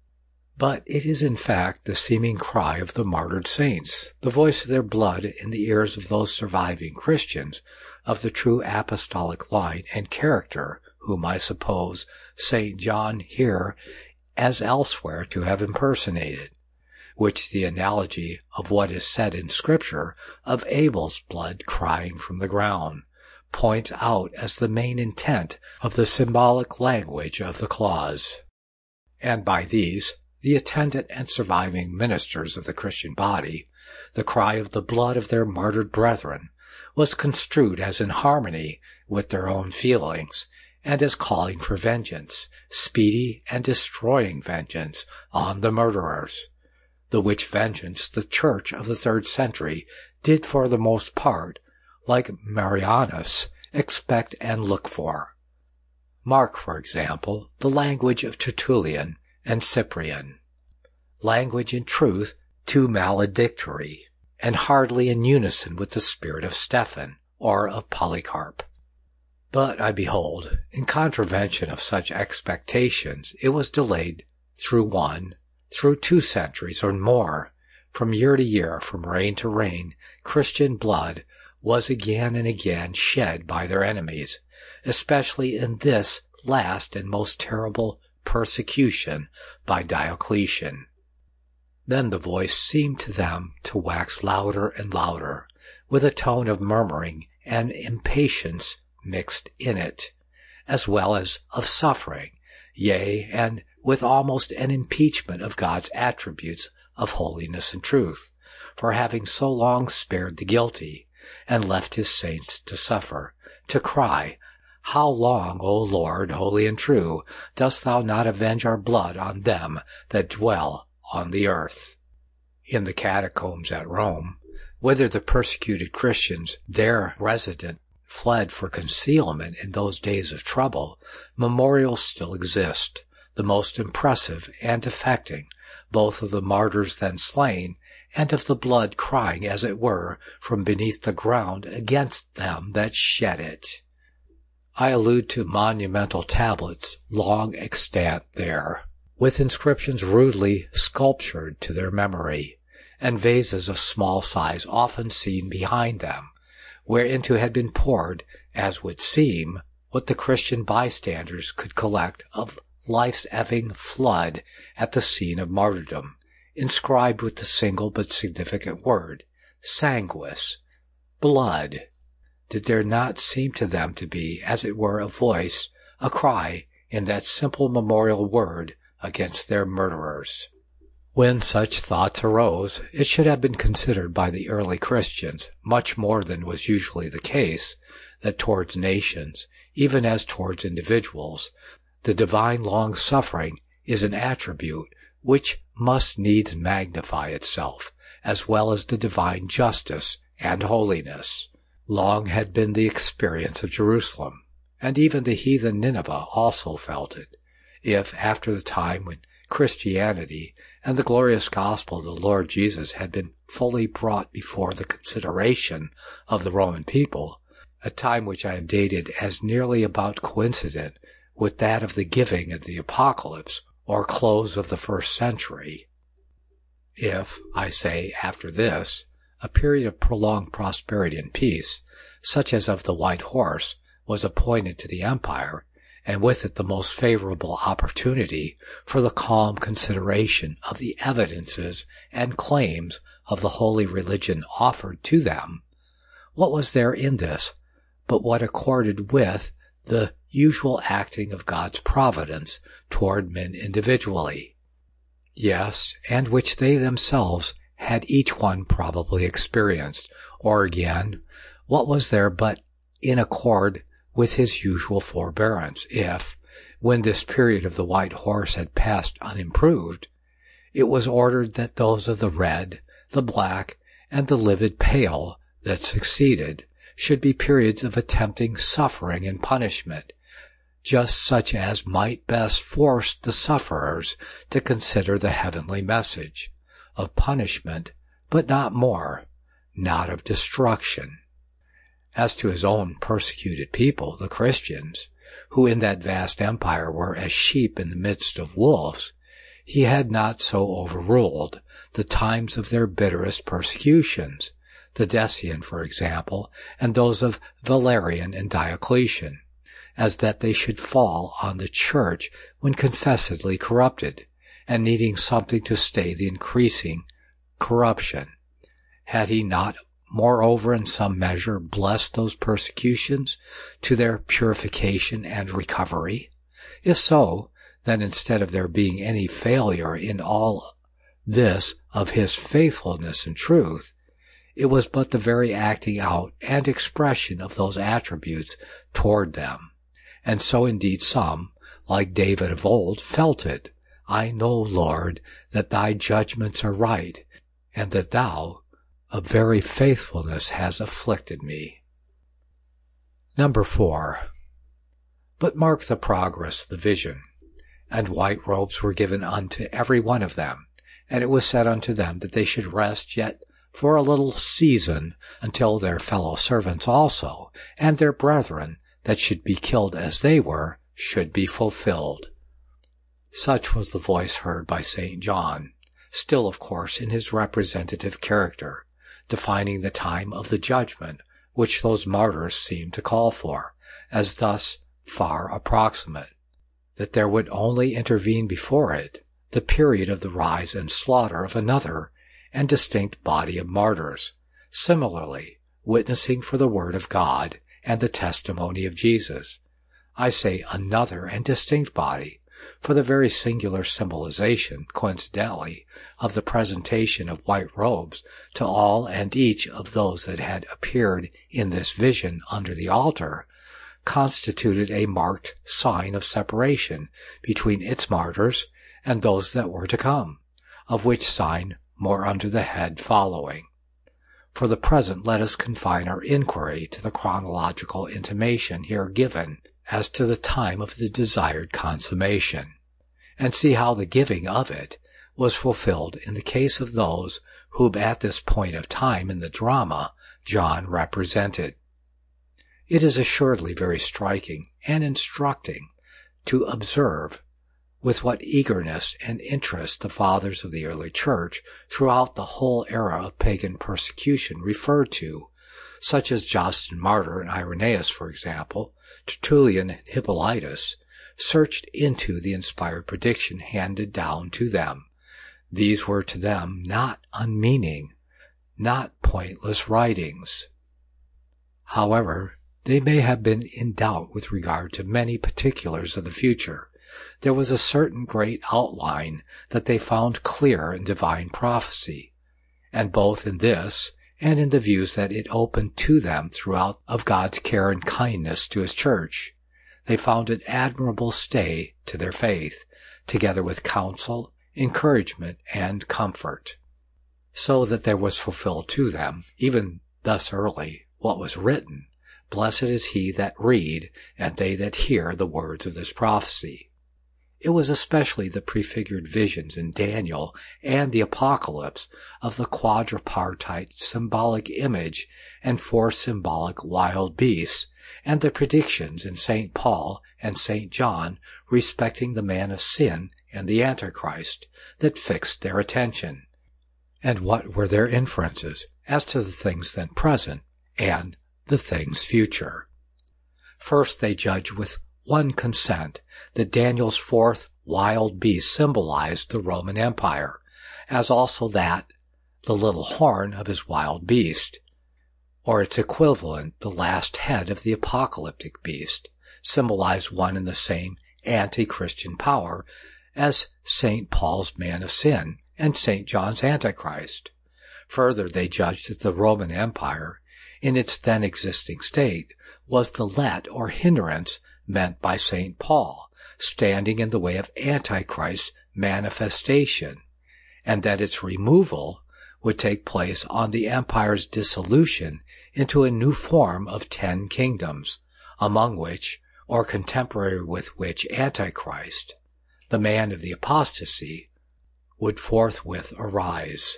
But it is in fact the seeming cry of the martyred saints, the voice of their blood in the ears of those surviving Christians of the true apostolic line and character, whom I suppose St. John here, as elsewhere, to have impersonated, which the analogy of what is said in Scripture of Abel's blood crying from the ground points out as the main intent of the symbolic language of the clause. And by these, the attendant and surviving ministers of the Christian body, the cry of the blood of their martyred brethren was construed as in harmony with their own feelings and as calling for vengeance, speedy and destroying vengeance on the murderers, the which vengeance the Church of the 3rd century did for the most part, like Marianus, expect and look for. Mark, for example, the language of Tertullian and Cyprian. Language, in truth, too maledictory, and hardly in unison with the spirit of Stephen or of Polycarp. But I behold, in contravention of such expectations, it was delayed through 2 centuries or more. From year to year, from reign to reign, Christian blood was again and again shed by their enemies, especially in this last and most terrible persecution by Diocletian. Then the voice seemed to them to wax louder and louder, with a tone of murmuring and impatience mixed in it, as well as of suffering, yea, and with almost an impeachment of God's attributes of holiness and truth, for having so long spared the guilty, and left his saints to suffer, to cry, How long, O Lord, holy and true, dost thou not avenge our blood on them that dwell on the earth? In the catacombs at Rome, whither the persecuted Christians there resident fled for concealment in those days of trouble, memorials still exist, the most impressive and affecting, both of the martyrs then slain and of the blood crying, as it were, from beneath the ground against them that shed it. I allude to monumental tablets long extant there, with inscriptions rudely sculptured to their memory, and vases of small size often seen behind them, whereinto had been poured, as would seem, what the Christian bystanders could collect of life's ebbing flood at the scene of martyrdom, inscribed with the single but significant word, sanguis, blood. Did there not seem to them to be, as it were, a voice, a cry, in that simple memorial word against their murderers? When such thoughts arose, it should have been considered by the early Christians, much more than was usually the case, that towards nations, even as towards individuals, the divine long-suffering is an attribute which must needs magnify itself, as well as the divine justice and holiness. Long had been the experience of Jerusalem, and even the heathen Nineveh also felt it. If, after the time when Christianity and the glorious gospel of the Lord Jesus had been fully brought before the consideration of the Roman people, a time which I have dated as nearly about coincident with that of the giving of the Apocalypse, or close of the 1st century. If, I say, after this, a period of prolonged prosperity and peace, such as of the White Horse, was appointed to the empire, and with it the most favorable opportunity for the calm consideration of the evidences and claims of the holy religion offered to them, what was there in this but what accorded with the usual acting of God's providence toward men individually? Yes, and which they themselves had each one probably experienced, or again, what was there but in accord with his usual forbearance, if, when this period of the White Horse had passed unimproved, it was ordered that those of the red, the black, and the livid pale that succeeded should be periods of attempting suffering and punishment, just such as might best force the sufferers to consider the heavenly message of punishment, but not more, not of destruction. As to his own persecuted people, the Christians, who in that vast empire were as sheep in the midst of wolves, he had not so overruled the times of their bitterest persecutions, the Decian, for example, and those of Valerian and Diocletian, as that they should fall on the church when confessedly corrupted, and needing something to stay the increasing corruption. Had he not moreover in some measure blessed those persecutions to their purification and recovery? If so, then instead of there being any failure in all this of his faithfulness and truth, it was but the very acting out and expression of those attributes toward them. And so indeed some, like David of old, felt it. I know, Lord, that thy judgments are right, and that thou, of very faithfulness, has afflicted me. Number 4. But mark the progress of the vision. And white robes were given unto every one of them, and it was said unto them that they should rest yet for a little season until their fellow servants also, and their brethren that should be killed as they were, should be fulfilled. Such was the voice heard by St. John, still of course in his representative character, defining the time of the judgment which those martyrs seemed to call for, as thus far approximate, that there would only intervene before it the period of the rise and slaughter of another and distinct body of martyrs, similarly witnessing for the word of God and the testimony of Jesus. I say another and distinct body, for the very singular symbolization, coincidentally, of the presentation of white robes to all and each of those that had appeared in this vision under the altar, constituted a marked sign of separation between its martyrs and those that were to come, of which sign more under the head following. For the present let us confine our inquiry to the chronological intimation here given as to the time of the desired consummation, and see how the giving of it was fulfilled in the case of those whom at this point of time in the drama John represented. It is assuredly very striking and instructing to observe with what eagerness and interest the fathers of the early church throughout the whole era of pagan persecution referred to, such as Justin Martyr and Irenaeus, for example, Tertullian and Hippolytus, searched into the inspired prediction handed down to them. These were to them not unmeaning, not pointless writings. However, they may have been in doubt with regard to many particulars of the future. There was a certain great outline that they found clear in divine prophecy, and both in this and in the views that it opened to them throughout of God's care and kindness to his church, they found an admirable stay to their faith, together with counsel, encouragement, and comfort, so that there was fulfilled to them, even thus early, what was written, Blessed is he that read, and they that hear the words of this prophecy. It was especially the prefigured visions in Daniel and the Apocalypse of the quadripartite symbolic image and 4 symbolic wild beasts, and the predictions in St. Paul and St. John respecting the man of sin and the Antichrist that fixed their attention. And what were their inferences as to the things then present and the things future? First, they judged with one consent that Daniel's 4th wild beast symbolized the Roman Empire, as also that the little horn of his wild beast, or its equivalent, the last head of the apocalyptic beast, symbolized one and the same anti-Christian power as St. Paul's man of sin and St. John's Antichrist. Further, they judged that the Roman Empire, in its then existing state, was the let or hindrance meant by St. Paul, standing in the way of Antichrist's manifestation, and that its removal would take place on the empire's dissolution into a new form of 10 kingdoms, among which, or contemporary with which Antichrist, the man of the apostasy, would forthwith arise,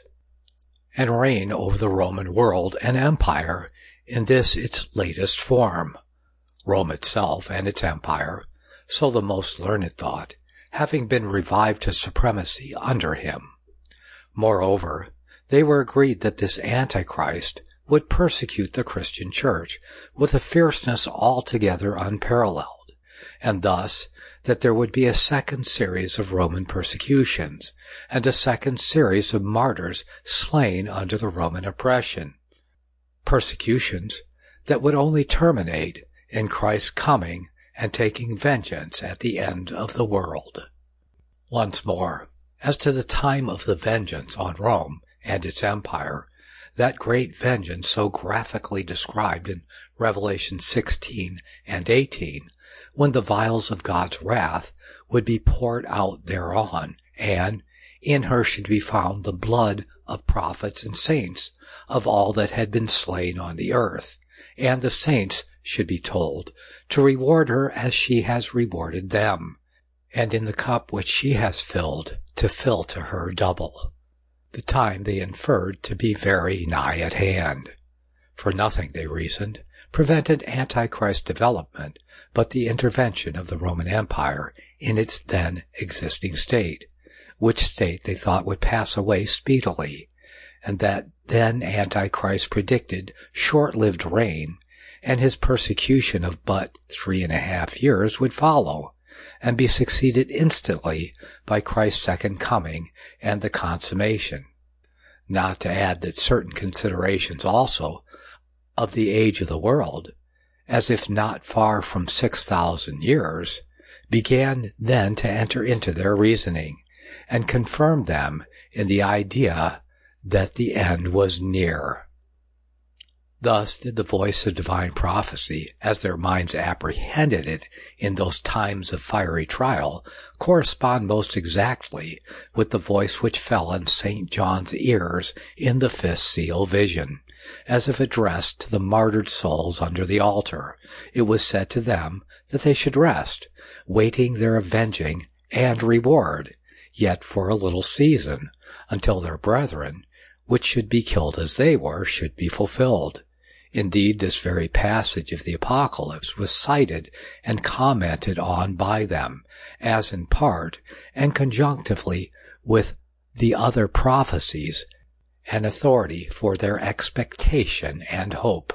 and reign over the Roman world and empire in this its latest form. Rome itself and its empire, so the most learned thought, having been revived to supremacy under him. Moreover, they were agreed that this Antichrist would persecute the Christian Church with a fierceness altogether unparalleled, and thus that there would be a second series of Roman persecutions, and a second series of martyrs slain under the Roman oppression. Persecutions that would only terminate in Christ's coming and taking vengeance at the end of the world. Once more, as to the time of the vengeance on Rome and its empire, that great vengeance so graphically described in Revelation 16 and 18, when the vials of God's wrath would be poured out thereon, and in her should be found the blood of prophets and saints of all that had been slain on the earth, and the saints should be told to reward her as she has rewarded them, and in the cup which she has filled, to fill to her double. The time they inferred to be very nigh at hand. For nothing, they reasoned, prevented Antichrist development but the intervention of the Roman Empire in its then existing state, which state they thought would pass away speedily, and that then Antichrist predicted short-lived reign, and his persecution of but 3.5 years would follow, and be succeeded instantly by Christ's second coming and the consummation. Not to add that certain considerations also of the age of the world, as if not far from 6,000 years, began then to enter into their reasoning, and confirmed them in the idea that the end was near. Thus did the voice of divine prophecy, as their minds apprehended it in those times of fiery trial, correspond most exactly with the voice which fell on St. John's ears in the fifth seal vision, as if addressed to the martyred souls under the altar. It was said to them that they should rest, waiting their avenging and reward, yet for a little season, until their brethren, which should be killed as they were, should be fulfilled. Indeed, this very passage of the Apocalypse was cited and commented on by them, as in part and conjunctively with the other prophecies, an authority for their expectation and hope.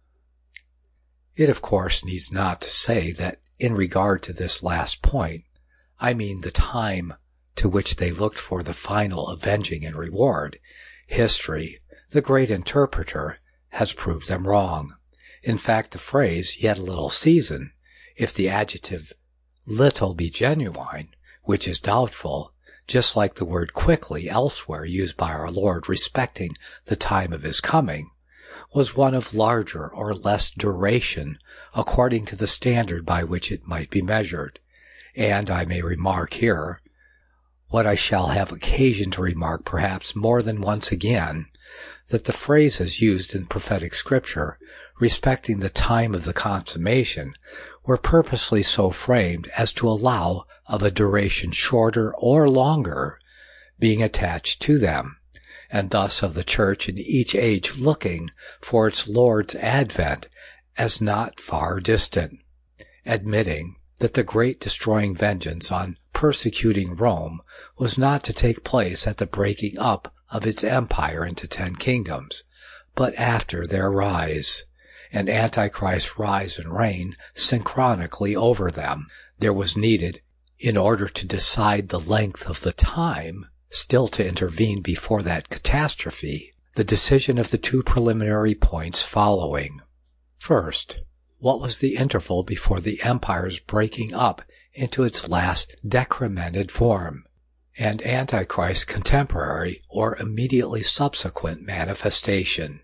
It, of course, needs not to say that in regard to this last point, I mean the time to which they looked for the final avenging and reward, history, the great interpreter, has proved them wrong. In fact, the phrase, yet a little season, if the adjective little be genuine, which is doubtful, just like the word quickly elsewhere used by our Lord respecting the time of his coming, was one of larger or less duration according to the standard by which it might be measured. And I may remark here, what I shall have occasion to remark perhaps more than once again, that the phrases used in prophetic scripture respecting the time of the consummation were purposely so framed as to allow of a duration shorter or longer being attached to them, and thus of the church in each age looking for its Lord's advent as not far distant, admitting that the great destroying vengeance on persecuting Rome was not to take place at the breaking up of its empire into 10 kingdoms, but after their rise, and Antichrist's rise and reign synchronically over them. There was needed, in order to decide the length of the time still to intervene before that catastrophe, the decision of the two preliminary points following. First, what was the interval before the empire's breaking up into its last decremented form, and Antichrist's contemporary or immediately subsequent manifestation?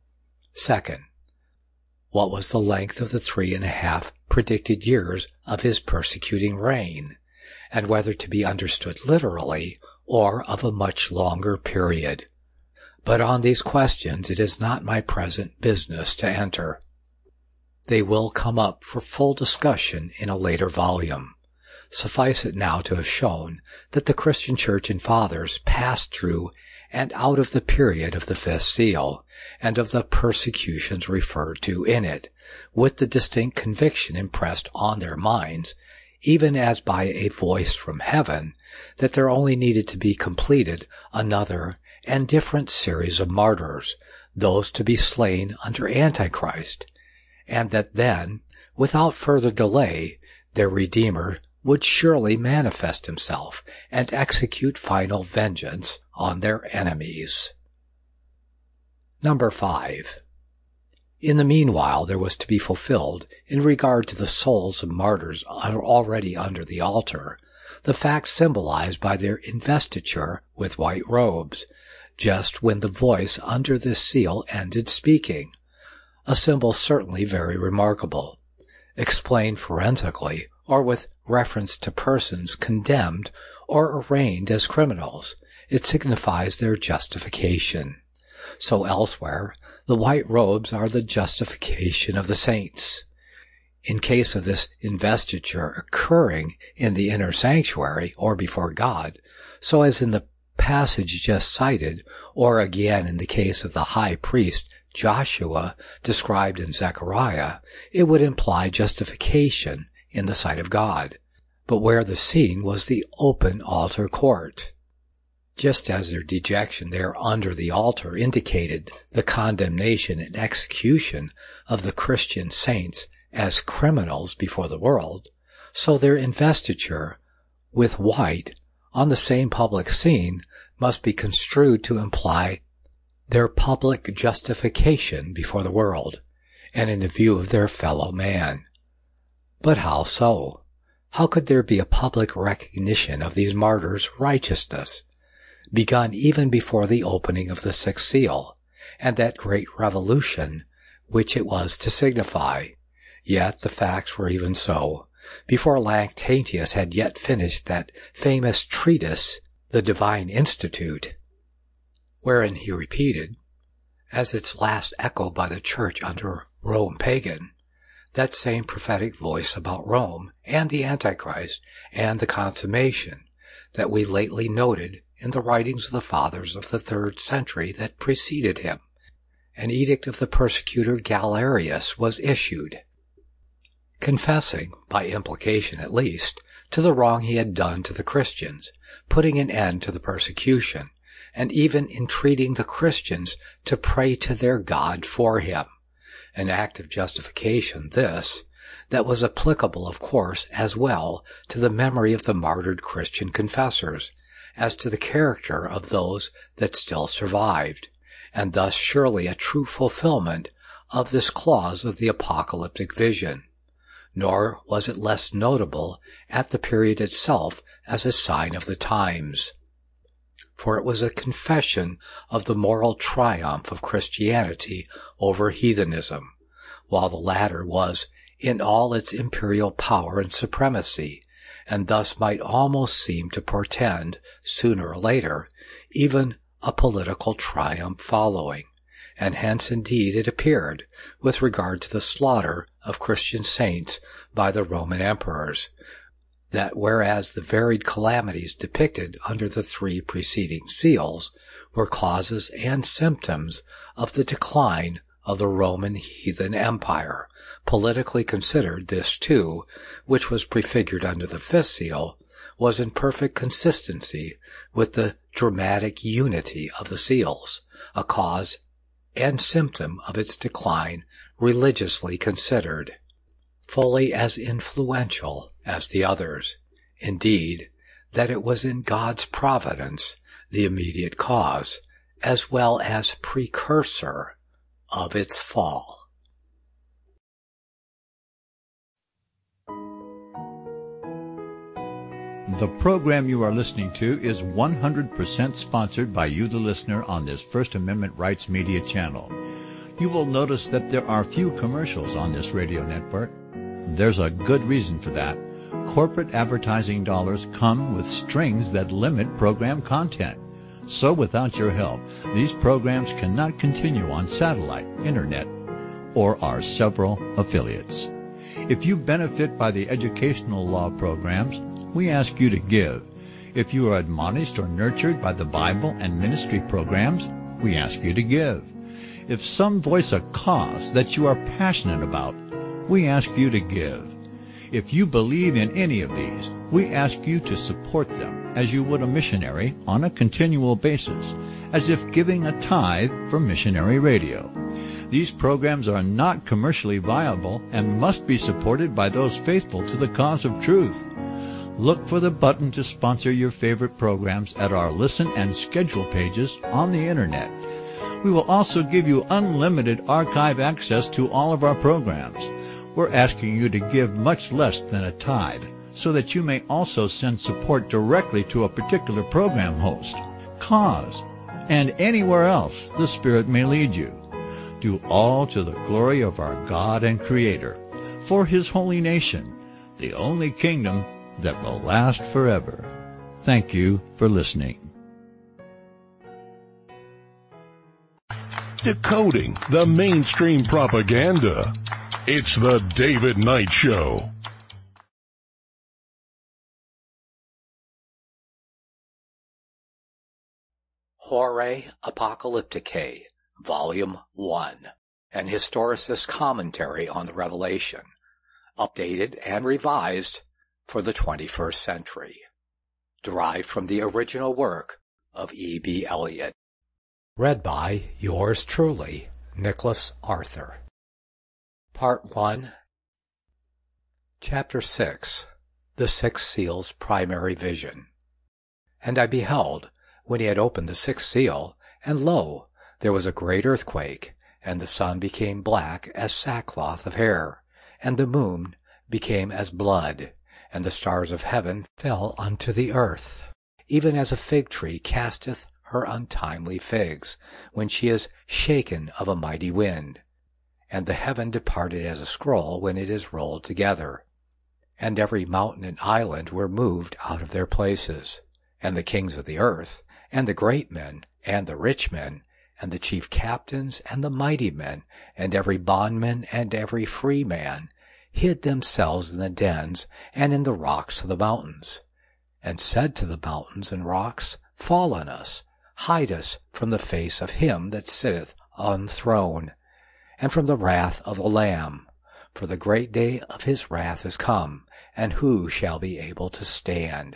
Second, what was the length of the 3.5 predicted years of his persecuting reign, and whether to be understood literally or of a much longer period? But on these questions it is not my present business to enter. They will come up for full discussion in a later volume. Suffice it now to have shown that the Christian Church and Fathers passed through and out of the period of the fifth seal, and of the persecutions referred to in it, with the distinct conviction impressed on their minds, even as by a voice from heaven, that there only needed to be completed another and different series of martyrs, those to be slain under Antichrist, and that then, without further delay, their Redeemer would surely manifest himself and execute final vengeance on their enemies. Number 5. In the meanwhile, there was to be fulfilled, in regard to the souls of martyrs already under the altar, the fact symbolized by their investiture with white robes, just when the voice under this seal ended speaking, a symbol certainly very remarkable. Explained forensically, or with reference to persons condemned or arraigned as criminals, it signifies their justification. So elsewhere, the white robes are the justification of the saints. In case of this investiture occurring in the inner sanctuary or before God, so as in the passage just cited, or again in the case of the high priest Joshua described in Zechariah, it would imply justification in the sight of God, but where the scene was the open altar court. Just as their dejection there under the altar indicated the condemnation and execution of the Christian saints as criminals before the world, so their investiture with white on the same public scene must be construed to imply their public justification before the world, and in the view of their fellow man. But how so? How could there be a public recognition of these martyrs' righteousness, begun even before the opening of the sixth seal, and that great revolution which it was to signify? Yet the facts were even so, before Lactantius had yet finished that famous treatise, The Divine Institute, wherein he repeated, as its last echo by the Church under Rome pagan, that same prophetic voice about Rome and the Antichrist and the consummation that we lately noted in the writings of the Fathers of the 3rd century that preceded him. An edict of the persecutor Galerius was issued, confessing, by implication at least, to the wrong he had done to the Christians, putting an end to the persecution, and even entreating the Christians to pray to their God for him. An act of justification, this, that was applicable, of course, as well to the memory of the martyred Christian confessors, as to the character of those that still survived, and thus surely a true fulfillment of this clause of the apocalyptic vision. Nor was it less notable at the period itself as a sign of the times, for it was a confession of the moral triumph of Christianity over heathenism, while the latter was in all its imperial power and supremacy, and thus might almost seem to portend, sooner or later, even a political triumph following. And hence indeed it appeared, with regard to the slaughter of Christian saints by the Roman emperors, that whereas the varied calamities depicted under the 3 preceding seals were causes and symptoms of the decline of the Roman heathen empire, politically considered, this too, which was prefigured under the 5th seal, was in perfect consistency with the dramatic unity of the seals, a cause and symptom of its decline religiously considered, fully as influential as the others. Indeed, that it was in God's providence the immediate cause, as well as precursor, of its fall. The program you are listening to is 100% sponsored by you, the listener, on this First Amendment Rights Media channel. You will notice that there are few commercials on this radio network. There's a good reason for that. Corporate advertising dollars come with strings that limit program content. So without your help, these programs cannot continue on satellite, internet, or our several affiliates. If you benefit by the educational law programs, we ask you to give. If you are admonished or nurtured by the Bible and ministry programs, we ask you to give. If some voice a cause that you are passionate about, we ask you to give. If you believe in any of these, we ask you to support them as you would a missionary on a continual basis, as if giving a tithe for missionary radio. These programs are not commercially viable and must be supported by those faithful to the cause of truth. Look for the button to sponsor your favorite programs at our listen and schedule pages on the Internet. We will also give you unlimited archive access to all of our programs. We're asking you to give much less than a tithe, so that you may also send support directly to a particular program host, cause, and anywhere else the Spirit may lead you. Do all to the glory of our God and Creator, for His holy nation, the only kingdom that will last forever. Thank you for listening. Decoding the mainstream propaganda. It's the David Knight Show. Horae Apocalypticae, Volume 1, an historicist commentary on the Revelation, updated and revised for the 21st century, derived from the original work of E.B. Elliott. Read by yours truly, Nicholas Arthur. Part 1, Chapter 6, The Six Seals' Primary Vision. And I beheld, when he had opened the sixth seal, and lo, there was a great earthquake, and the sun became black as sackcloth of hair, and the moon became as blood, and the stars of heaven fell unto the earth, even as a fig tree casteth her untimely figs, when she is shaken of a mighty wind. And the heaven departed as a scroll when it is rolled together. And every mountain and island were moved out of their places. And the kings of the earth, and the great men, and the rich men, and the chief captains, and the mighty men, and every bondman, and every free man, hid themselves in the dens, and in the rocks of the mountains, and said to the mountains and rocks, Fall on us, hide us from the face of him that sitteth on the throne, and from the wrath of the Lamb. For the great day of his wrath is come, and who shall be able to stand?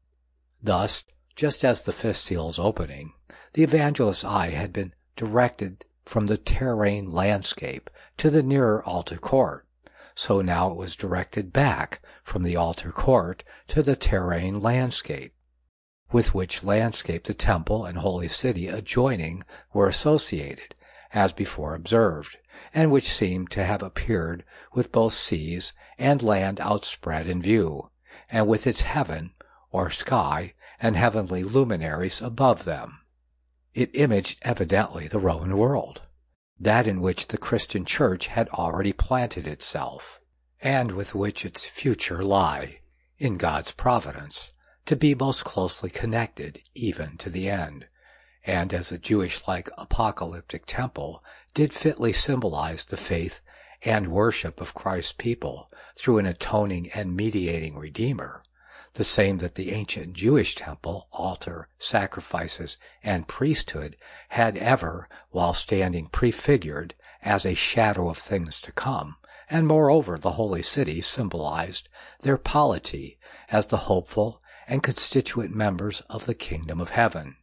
Thus, just as the fifth seal's opening, the evangelist's eye had been directed from the terrene landscape to the nearer altar court, so now it was directed back from the altar court to the terrene landscape, with which landscape the temple and holy city adjoining were associated, as before observed, and which seemed to have appeared with both seas and land outspread in view, and with its heaven, or sky, and heavenly luminaries above them. It imaged evidently the Roman world, that in which the Christian Church had already planted itself, and with which its future lie, in God's providence, to be most closely connected even to the end, and as a Jewish-like apocalyptic temple did fitly symbolize the faith and worship of Christ's people through an atoning and mediating Redeemer, the same that the ancient Jewish temple, altar, sacrifices, and priesthood had ever, while standing prefigured as a shadow of things to come, and moreover the holy city symbolized their polity as the hopeful and constituent members of the kingdom of heaven.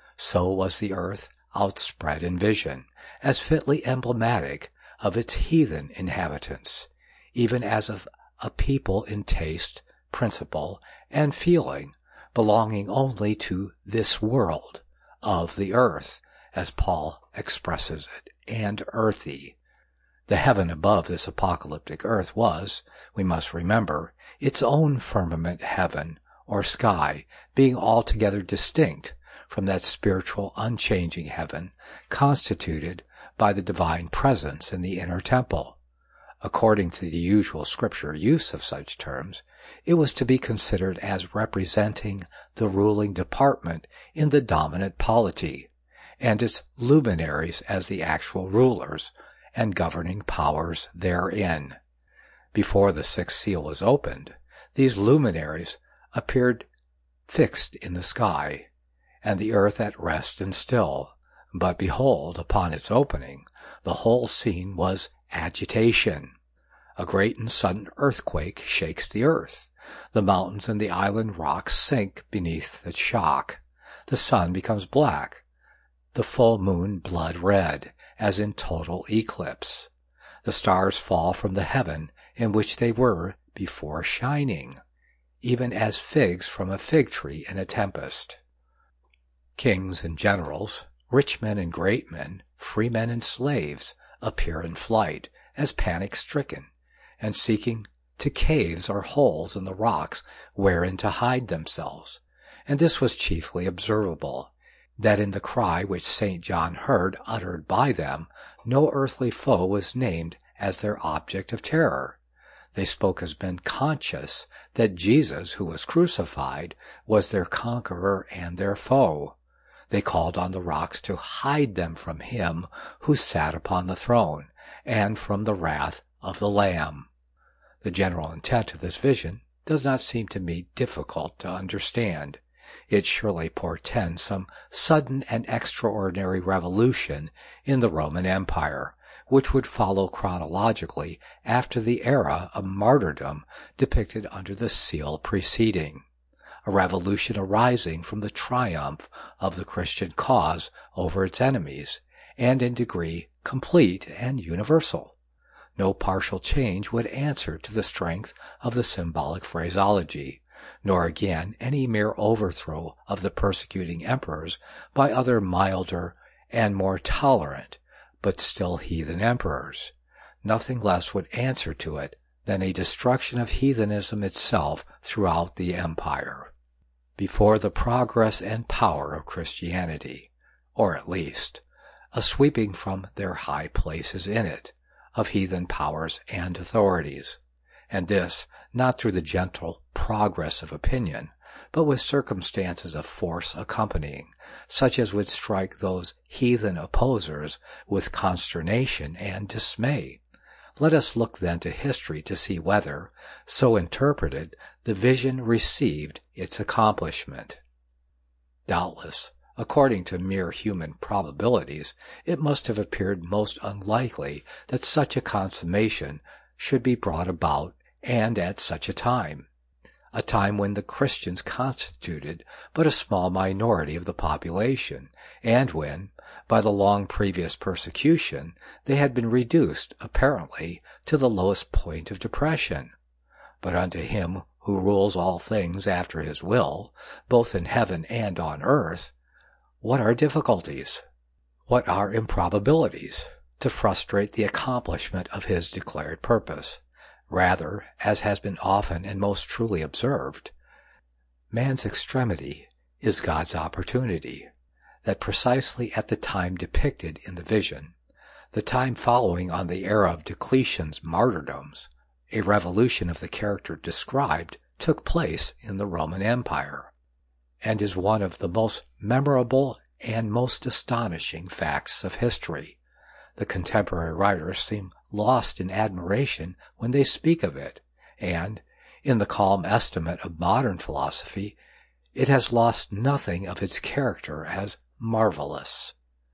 So was the earth outspread in vision, as fitly emblematic of its heathen inhabitants, even as of a people in taste, principle, and feeling, belonging only to this world, of the earth, as Paul expresses it, and earthy. The heaven above this apocalyptic earth was, we must remember, its own firmament heaven, or sky, being altogether distinct from that spiritual unchanging heaven constituted by the divine presence in the inner temple. According to the usual scripture use of such terms, it was to be considered as representing the ruling department in the dominant polity, and its luminaries as the actual rulers and governing powers therein. Before the sixth seal was opened, these luminaries appeared fixed in the sky, and the earth at rest and still. But behold, upon its opening, the whole scene was agitation. A great and sudden earthquake shakes the earth. The mountains and the island rocks sink beneath the shock. The sun becomes black. The full moon blood red, as in total eclipse. The stars fall from the heaven in which they were before shining, even as figs from a fig tree in a tempest. Kings and generals, rich men and great men, free men and slaves, appear in flight, as panic-stricken, and seeking to caves or holes in the rocks wherein to hide themselves. And this was chiefly observable, that in the cry which St. John heard uttered by them, no earthly foe was named as their object of terror. They spoke as men conscious that Jesus, who was crucified, was their conqueror and their foe. They called on the rocks to hide them from him who sat upon the throne, and from the wrath of the Lamb. The general intent of this vision does not seem to me difficult to understand. It surely portends some sudden and extraordinary revolution in the Roman Empire, which would follow chronologically after the era of martyrdom depicted under the seal preceding, a revolution arising from the triumph of the Christian cause over its enemies, and in degree complete and universal. No partial change would answer to the strength of the symbolic phraseology, nor again any mere overthrow of the persecuting emperors by other milder and more tolerant, but still heathen emperors. Nothing less would answer to it than a destruction of heathenism itself throughout the empire, before the progress and power of Christianity, or at least a sweeping from their high places in it, of heathen powers and authorities, and this not through the gentle progress of opinion, but with circumstances of force accompanying, such as would strike those heathen opposers with consternation and dismay. Let us look then to history to see whether, so interpreted, the vision received its accomplishment. Doubtless, according to mere human probabilities, it must have appeared most unlikely that such a consummation should be brought about, and at such a time when the Christians constituted but a small minority of the population, and when, by the long previous persecution, they had been reduced, apparently, to the lowest point of depression. But unto him who rules all things after his will, both in heaven and on earth, what are difficulties? What are improbabilities to frustrate the accomplishment of his declared purpose? Rather, as has been often and most truly observed, man's extremity is God's opportunity, that precisely at the time depicted in the vision, the time following on the era of Diocletian's martyrdoms, a revolution of the character described took place in the Roman Empire, and is one of the most memorable and most astonishing facts of history. The contemporary writers seem lost in admiration when they speak of it, and, in the calm estimate of modern philosophy, it has lost nothing of its character as marvelous.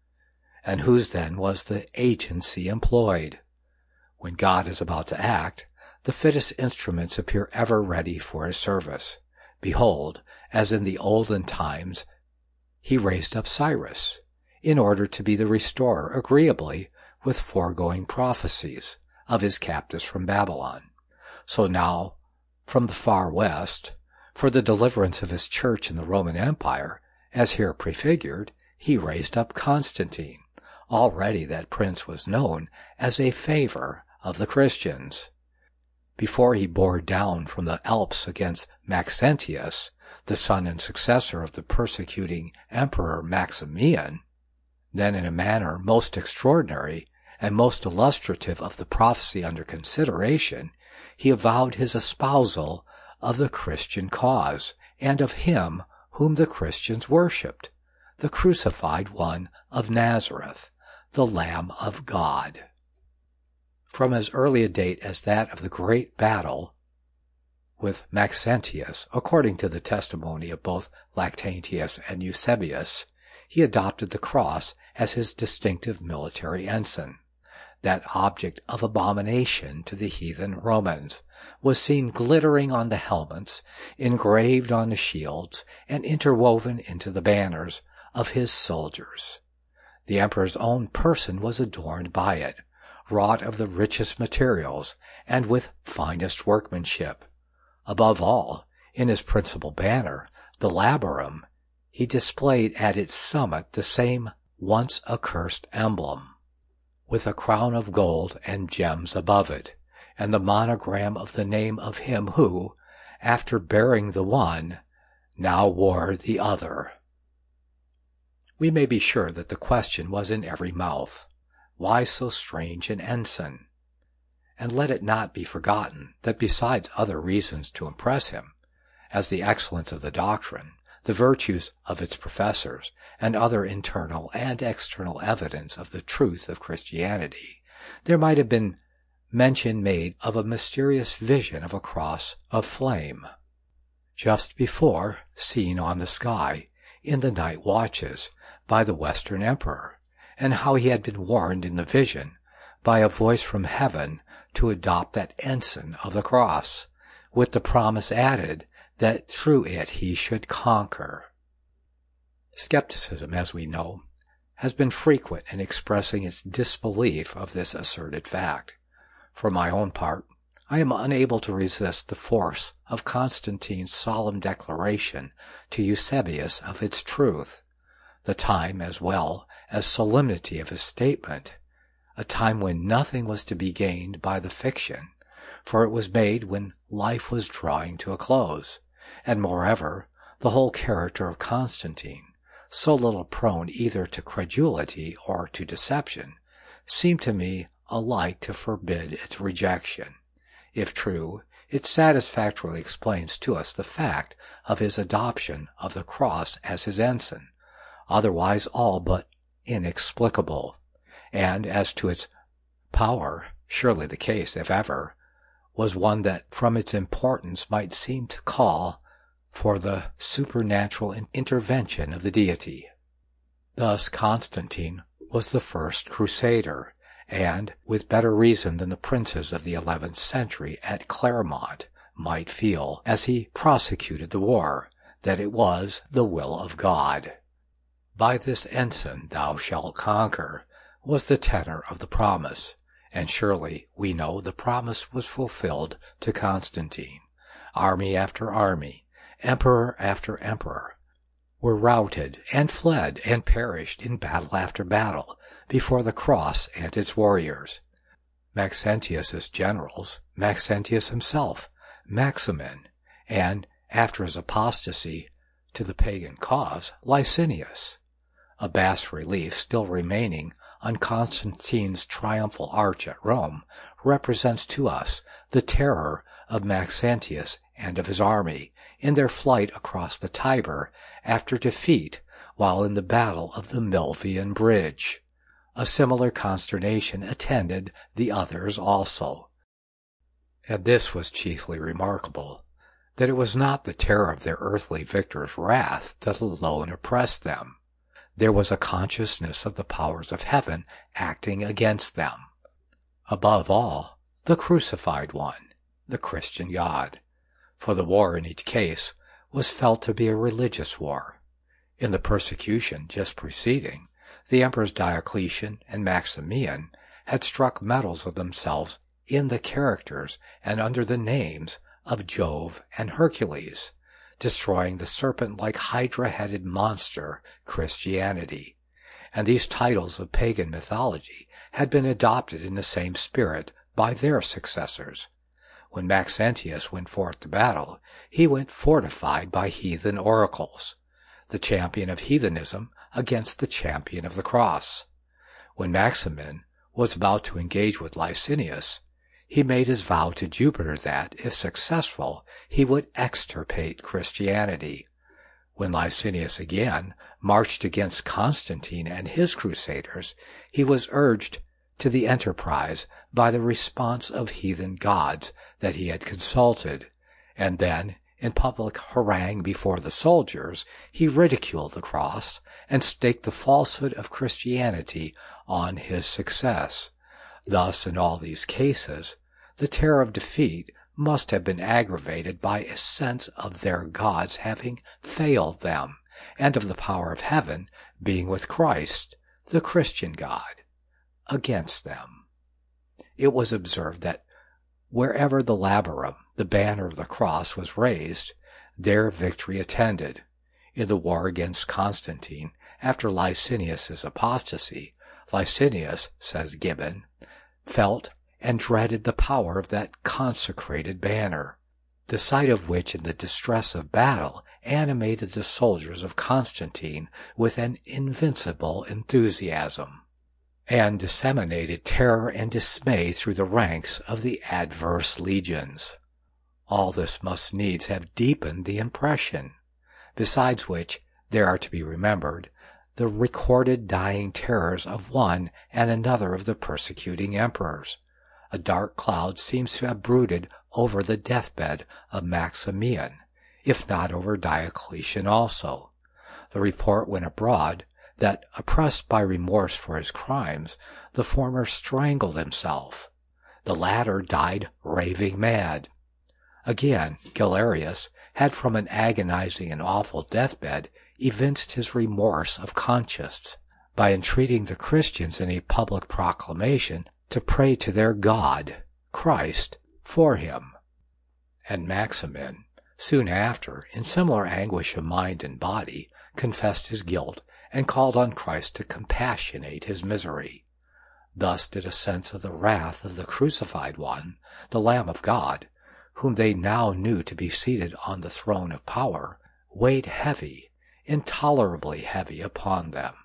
And whose then was the agency employed? When God is about to act, the fittest instruments appear ever ready for his service. Behold, as in the olden times, he raised up Cyrus, in order to be the restorer agreeably with foregoing prophecies of his captives from Babylon. So now, from the far west, for the deliverance of his church in the Roman Empire, as here prefigured, he raised up Constantine. Already that prince was known as a favor of the Christians. Before he bore down from the Alps against Maxentius, the son and successor of the persecuting emperor Maximian, then in a manner most extraordinary and most illustrative of the prophecy under consideration, he avowed his espousal of the Christian cause, and of him whom the Christians worshipped, the crucified one of Nazareth, the Lamb of God. From as early a date as that of the great battle with Maxentius, according to the testimony of both Lactantius and Eusebius, he adopted the cross as his distinctive military ensign. That object of abomination to the heathen Romans was seen glittering on the helmets, engraved on the shields, and interwoven into the banners of his soldiers. The emperor's own person was adorned by it, wrought of the richest materials, and with finest workmanship. Above all, in his principal banner, the labarum, he displayed at its summit the same once accursed emblem, with a crown of gold and gems above it, and the monogram of the name of him who, after bearing the one, now wore the other. We may be sure that the question was in every mouth, why so strange an ensign? And let it not be forgotten that besides other reasons to impress him, as the excellence of the doctrine, the virtues of its professors, and other internal and external evidence of the truth of Christianity, there might have been mention made of a mysterious vision of a cross of flame, just before seen on the sky in the night watches by the Western Emperor, and how he had been warned in the vision by a voice from heaven to adopt that ensign of the cross, with the promise added that through it he should conquer. Skepticism, as we know, has been frequent in expressing its disbelief of this asserted fact. For my own part, I am unable to resist the force of Constantine's solemn declaration to Eusebius of its truth, the time as well as solemnity of his statement, a time when nothing was to be gained by the fiction, for it was made when life was drawing to a close, and moreover, the whole character of Constantine, so little prone either to credulity or to deception, seemed to me alike to forbid its rejection. If true, it satisfactorily explains to us the fact of his adoption of the cross as his ensign, otherwise all but inexplicable, and as to its power, surely the case, if ever, was one that from its importance might seem to call for the supernatural intervention of the deity. Thus Constantine was the first crusader, and, with better reason than the princes of the 11th century at Clermont might feel as he prosecuted the war, that it was the will of God. By this ensign thou shalt conquer, was the tenor of the promise, and surely we know the promise was fulfilled to Constantine. Army after army, emperor after emperor, were routed and fled and perished in battle after battle before the cross and its warriors. Maxentius's generals, Maxentius himself, Maximin, and, after his apostasy to the pagan cause, Licinius. A bas-relief still remaining on Constantine's triumphal arch at Rome represents to us the terror of Maxentius and of his army in their flight across the Tiber after defeat while in the battle of the Milvian Bridge. A similar consternation attended the others also. And this was chiefly remarkable, that it was not the terror of their earthly victor's wrath that alone oppressed them. There was a consciousness of the powers of heaven acting against them. Above all, the crucified one, the Christian God, for the war in each case was felt to be a religious war. In the persecution just preceding, the emperors Diocletian and Maximian had struck medals of themselves in the characters and under the names of Jove and Hercules, destroying the serpent-like hydra-headed monster Christianity, and these titles of pagan mythology had been adopted in the same spirit by their successors. When Maxentius went forth to battle, he went fortified by heathen oracles, the champion of heathenism against the champion of the cross. When Maximin was about to engage with Licinius, he made his vow to Jupiter that, if successful, he would extirpate Christianity. When Licinius again marched against Constantine and his crusaders, he was urged to the enterprise by the response of heathen gods that he had consulted, and then, in public harangue before the soldiers, he ridiculed the cross and staked the falsehood of Christianity on his success. Thus, in all these cases, the terror of defeat must have been aggravated by a sense of their gods having failed them, and of the power of heaven being with Christ, the Christian God, against them. It was observed that wherever the labarum, the banner of the cross, was raised, there victory attended. In the war against Constantine, after Licinius's apostasy, Licinius, says Gibbon, felt and dreaded the power of that consecrated banner, the sight of which in the distress of battle animated the soldiers of Constantine with an invincible enthusiasm, and disseminated terror and dismay through the ranks of the adverse legions. All this must needs have deepened the impression, besides which there are to be remembered the recorded dying terrors of one and another of the persecuting emperors. A dark cloud seems to have brooded over the deathbed of Maximian, if not over Diocletian also. The report went abroad that, oppressed by remorse for his crimes, the former strangled himself. The latter died raving mad. Again, Galerius had from an agonizing and awful deathbed evinced his remorse of conscience by entreating the Christians in a public proclamation to pray to their God, Christ, for him. And Maximin, soon after, in similar anguish of mind and body, confessed his guilt and called on Christ to compassionate his misery. Thus did a sense of the wrath of the crucified one, the Lamb of God, whom they now knew to be seated on the throne of power, weighed heavy, intolerably heavy upon them.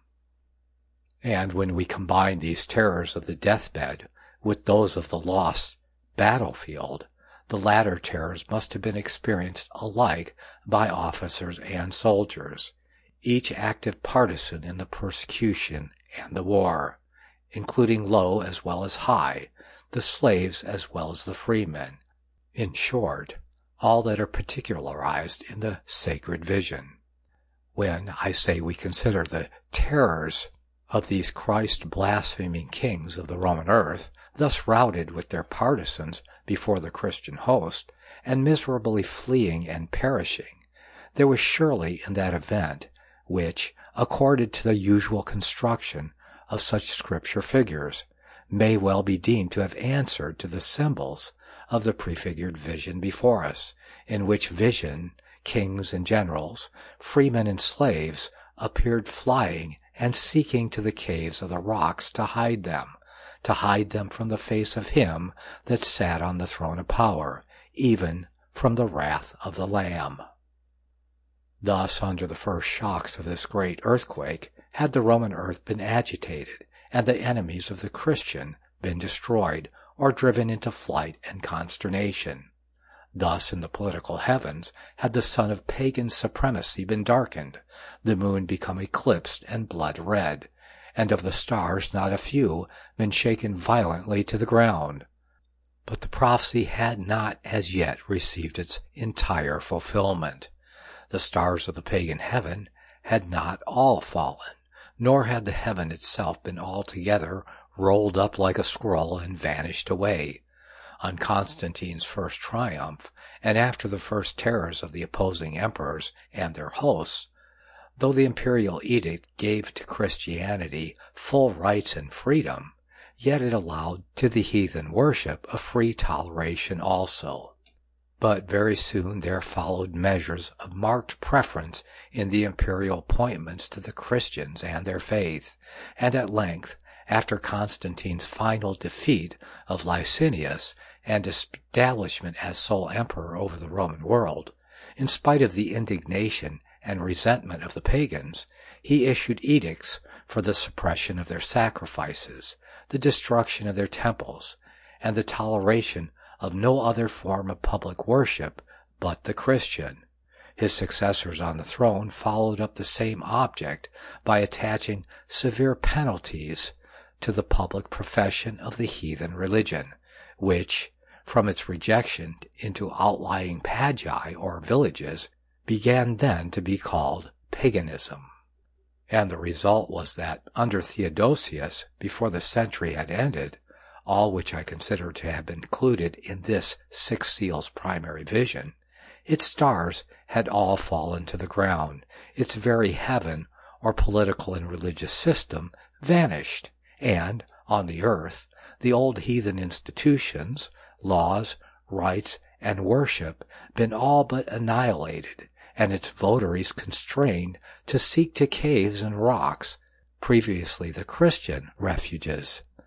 And when we combine these terrors of the deathbed with those of the lost battlefield, the latter terrors must have been experienced alike by officers and soldiers, each active partisan in the persecution and the war, including low as well as high, the slaves as well as the freemen. In short, all that are particularized in the sacred vision. When, I say, we consider the terrors of these Christ-blaspheming kings of the Roman earth, thus routed with their partisans before the Christian host, and miserably fleeing and perishing, there was surely in that event, which, accorded to the usual construction of such scripture figures, may well be deemed to have answered to the symbols of the prefigured vision before us, in which vision, kings and generals, freemen and slaves, appeared flying and seeking to the caves of the rocks to hide them from the face of him that sat on the throne of power, even from the wrath of the Lamb. Thus, under the first shocks of this great earthquake, had the Roman earth been agitated, and the enemies of the Christian been destroyed, or driven into flight and consternation. Thus, in the political heavens, had the sun of pagan supremacy been darkened, the moon become eclipsed and blood red, and of the stars not a few been shaken violently to the ground. But the prophecy had not as yet received its entire fulfillment. The stars of the pagan heaven had not all fallen, nor had the heaven itself been altogether rolled up like a scroll and vanished away. On Constantine's first triumph, and after the first terrors of the opposing emperors and their hosts, though the imperial edict gave to Christianity full rights and freedom, yet it allowed to the heathen worship a free toleration also. But very soon there followed measures of marked preference in the imperial appointments to the Christians and their faith, and at length, after Constantine's final defeat of Licinius and establishment as sole emperor over the Roman world, in spite of the indignation and resentment of the pagans, he issued edicts for the suppression of their sacrifices, the destruction of their temples, and the toleration of no other form of public worship but the Christian. His successors on the throne followed up the same object by attaching severe penalties to the public profession of the heathen religion, which, from its rejection into outlying pagi or villages, began then to be called paganism. And the result was that under Theodosius, before the century had ended, all which I consider to have been included in this six seals primary vision, its stars had all fallen to the ground, its very heaven or political and religious system vanished, and, on the earth, the old heathen institutions, laws, rites, and worship been all but annihilated, and its votaries constrained to seek to caves and rocks, previously the Christian refuges,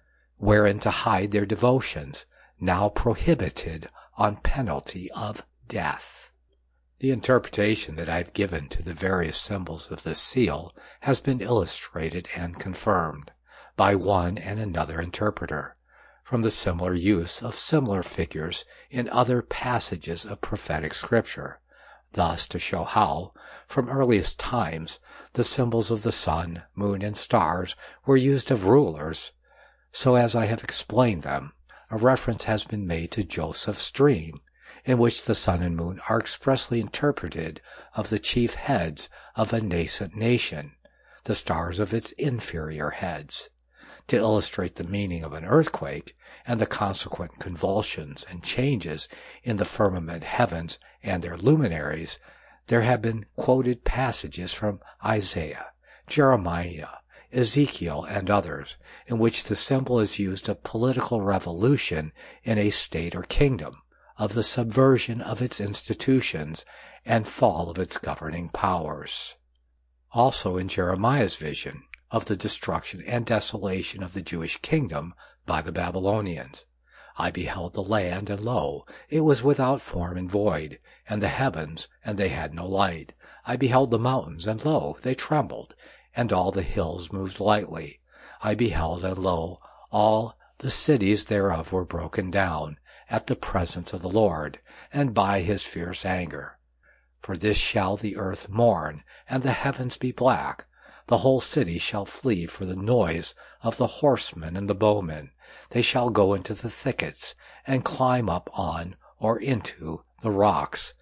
wherein to hide their devotions, now prohibited on penalty of death. The interpretation that I've given to the various symbols of this seal has been illustrated and confirmed by one and another interpreter from the similar use of similar figures in other passages of prophetic scripture, thus to show how, from earliest times, the symbols of the sun, moon, and stars were used of rulers. So as I have explained them, a reference has been made to Joseph's dream, in which the sun and moon are expressly interpreted of the chief heads of a nascent nation, the stars of its inferior heads. To illustrate the meaning of an earthquake and the consequent convulsions and changes in the firmament heavens and their luminaries, there have been quoted passages from Isaiah, Jeremiah, Ezekiel, and others, in which the symbol is used of political revolution in a state or kingdom, of the subversion of its institutions and fall of its governing powers. Also in Jeremiah's vision of the destruction and desolation of the Jewish kingdom by the Babylonians, I beheld the land, and lo, it was without form and void, and the heavens, and they had no light. I beheld the mountains, and lo, they trembled, and all the hills moved lightly. I beheld, and lo, all the cities thereof were broken down at the presence of the Lord, and by his fierce anger. For this shall the earth mourn, and the heavens be black. The whole city shall flee for the noise of the horsemen and the bowmen. They shall go into the thickets, and climb up on or into the rocks.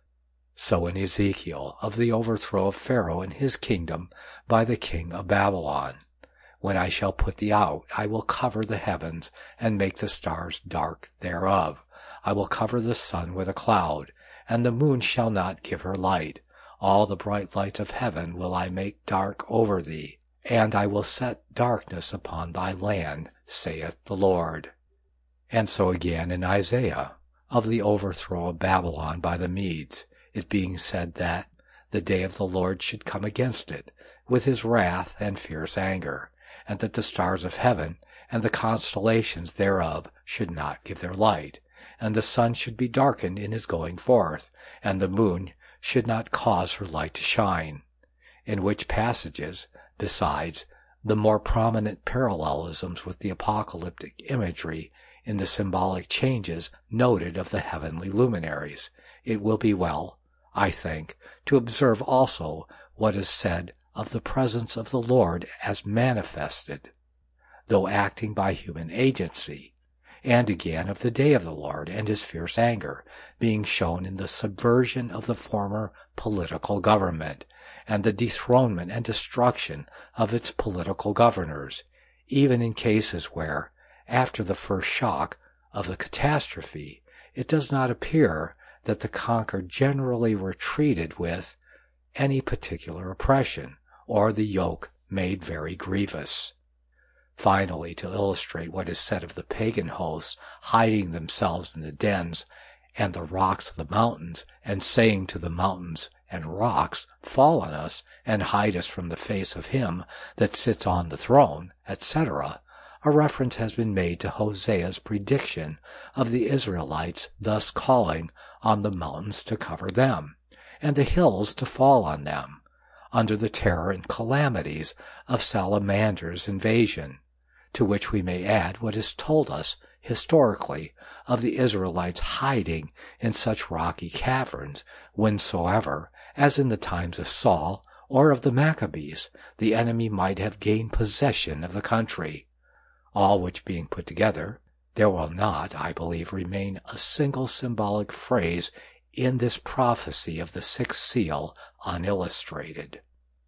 So in Ezekiel, of the overthrow of Pharaoh and his kingdom by the king of Babylon. When I shall put thee out, I will cover the heavens, and make the stars dark thereof. I will cover the sun with a cloud, and the moon shall not give her light. All the bright lights of heaven will I make dark over thee, and I will set darkness upon thy land, saith the Lord. And so again in Isaiah, of the overthrow of Babylon by the Medes, it being said that the day of the Lord should come against it, with his wrath and fierce anger, and that the stars of heaven and the constellations thereof should not give their light, and the sun should be darkened in his going forth, and the moon should not cause her light to shine. In which passages, besides the more prominent parallelisms with the apocalyptic imagery in the symbolic changes noted of the heavenly luminaries, it will be well, I think, to observe also what is said of the presence of the Lord as manifested, though acting by human agency, and again of the day of the Lord and his fierce anger being shown in the subversion of the former political government, and the dethronement and destruction of its political governors, even in cases where, after the first shock of the catastrophe, it does not appear that the conquered generally were treated with any particular oppression, or the yoke made very grievous. Finally, to illustrate what is said of the pagan hosts hiding themselves in the dens and the rocks of the mountains, and saying to the mountains and rocks, fall on us, and hide us from the face of him that sits on the throne, etc., a reference has been made to Hosea's prediction of the Israelites thus calling on the mountains to cover them, and the hills to fall on them, under the terror and calamities of Salamander's invasion, to which we may add what is told us historically of the Israelites hiding in such rocky caverns whensoever, as in the times of Saul or of the Maccabees, the enemy might have gained possession of the country. All which being put together, there will not, I believe, remain a single symbolic phrase in this prophecy of the sixth seal unillustrated,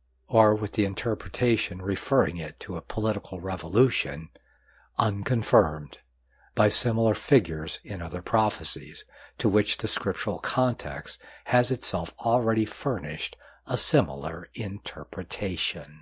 or with the interpretation referring it to a political revolution unconfirmed by similar figures in other prophecies, to which the scriptural context has itself already furnished a similar interpretation.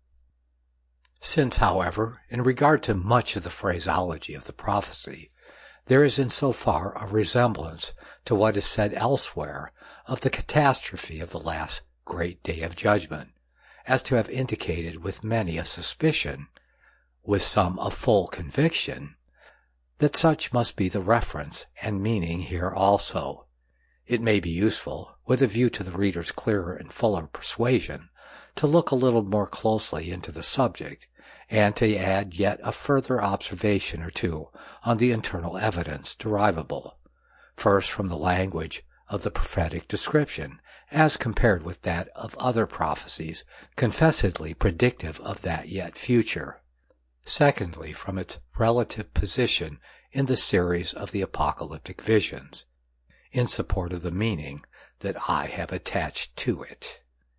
Since, however, in regard to much of the phraseology of the prophecy, there is in so far a resemblance to what is said elsewhere of the catastrophe of the last great day of judgment, as to have indicated with many a suspicion, with some of full conviction, that such must be the reference and meaning here also. It may be useful, with a view to the reader's clearer and fuller persuasion, to look a little more closely into the subject, and to add yet a further observation or two on the internal evidence derivable, first from the language of the prophetic description, as compared with that of other prophecies confessedly predictive of that yet future. Secondly, from its relative position in the series of the apocalyptic visions, in support of the meaning that I have attached to it.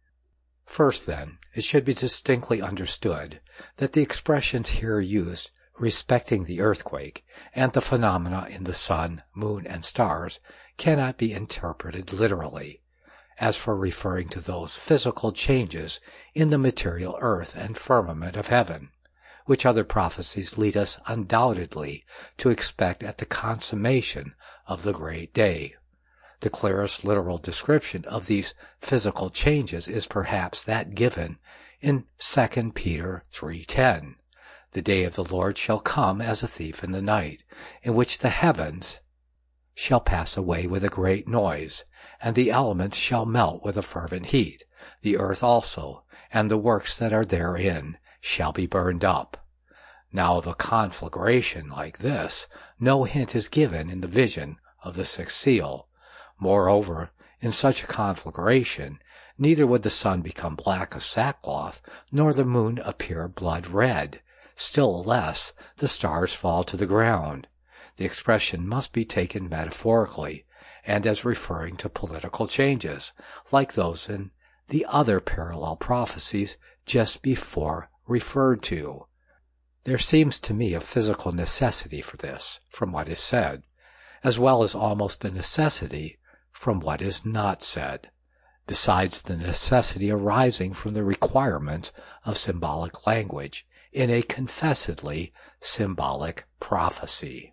First, then, it should be distinctly understood that the expressions here used respecting the earthquake and the phenomena in the sun, moon, and stars cannot be interpreted literally, as for referring to those physical changes in the material earth and firmament of heaven, which other prophecies lead us undoubtedly to expect at the consummation of the great day. The clearest literal description of these physical changes is perhaps that given in 2 Peter 3:10. The day of the Lord shall come as a thief in the night, in which the heavens shall pass away with a great noise, and the elements shall melt with a fervent heat. The earth also, and the works that are therein, shall be burned up. Now of a conflagration like this, no hint is given in the vision of the sixth seal. Moreover, in such a conflagration, neither would the sun become black as sackcloth, nor the moon appear blood red, still less the stars fall to the ground. The expression must be taken metaphorically, and as referring to political changes, like those in the other parallel prophecies just before referred to. There seems to me a physical necessity for this, from what is said, as well as almost a necessity from what is not said, besides the necessity arising from the requirements of symbolic language in a confessedly symbolic prophecy.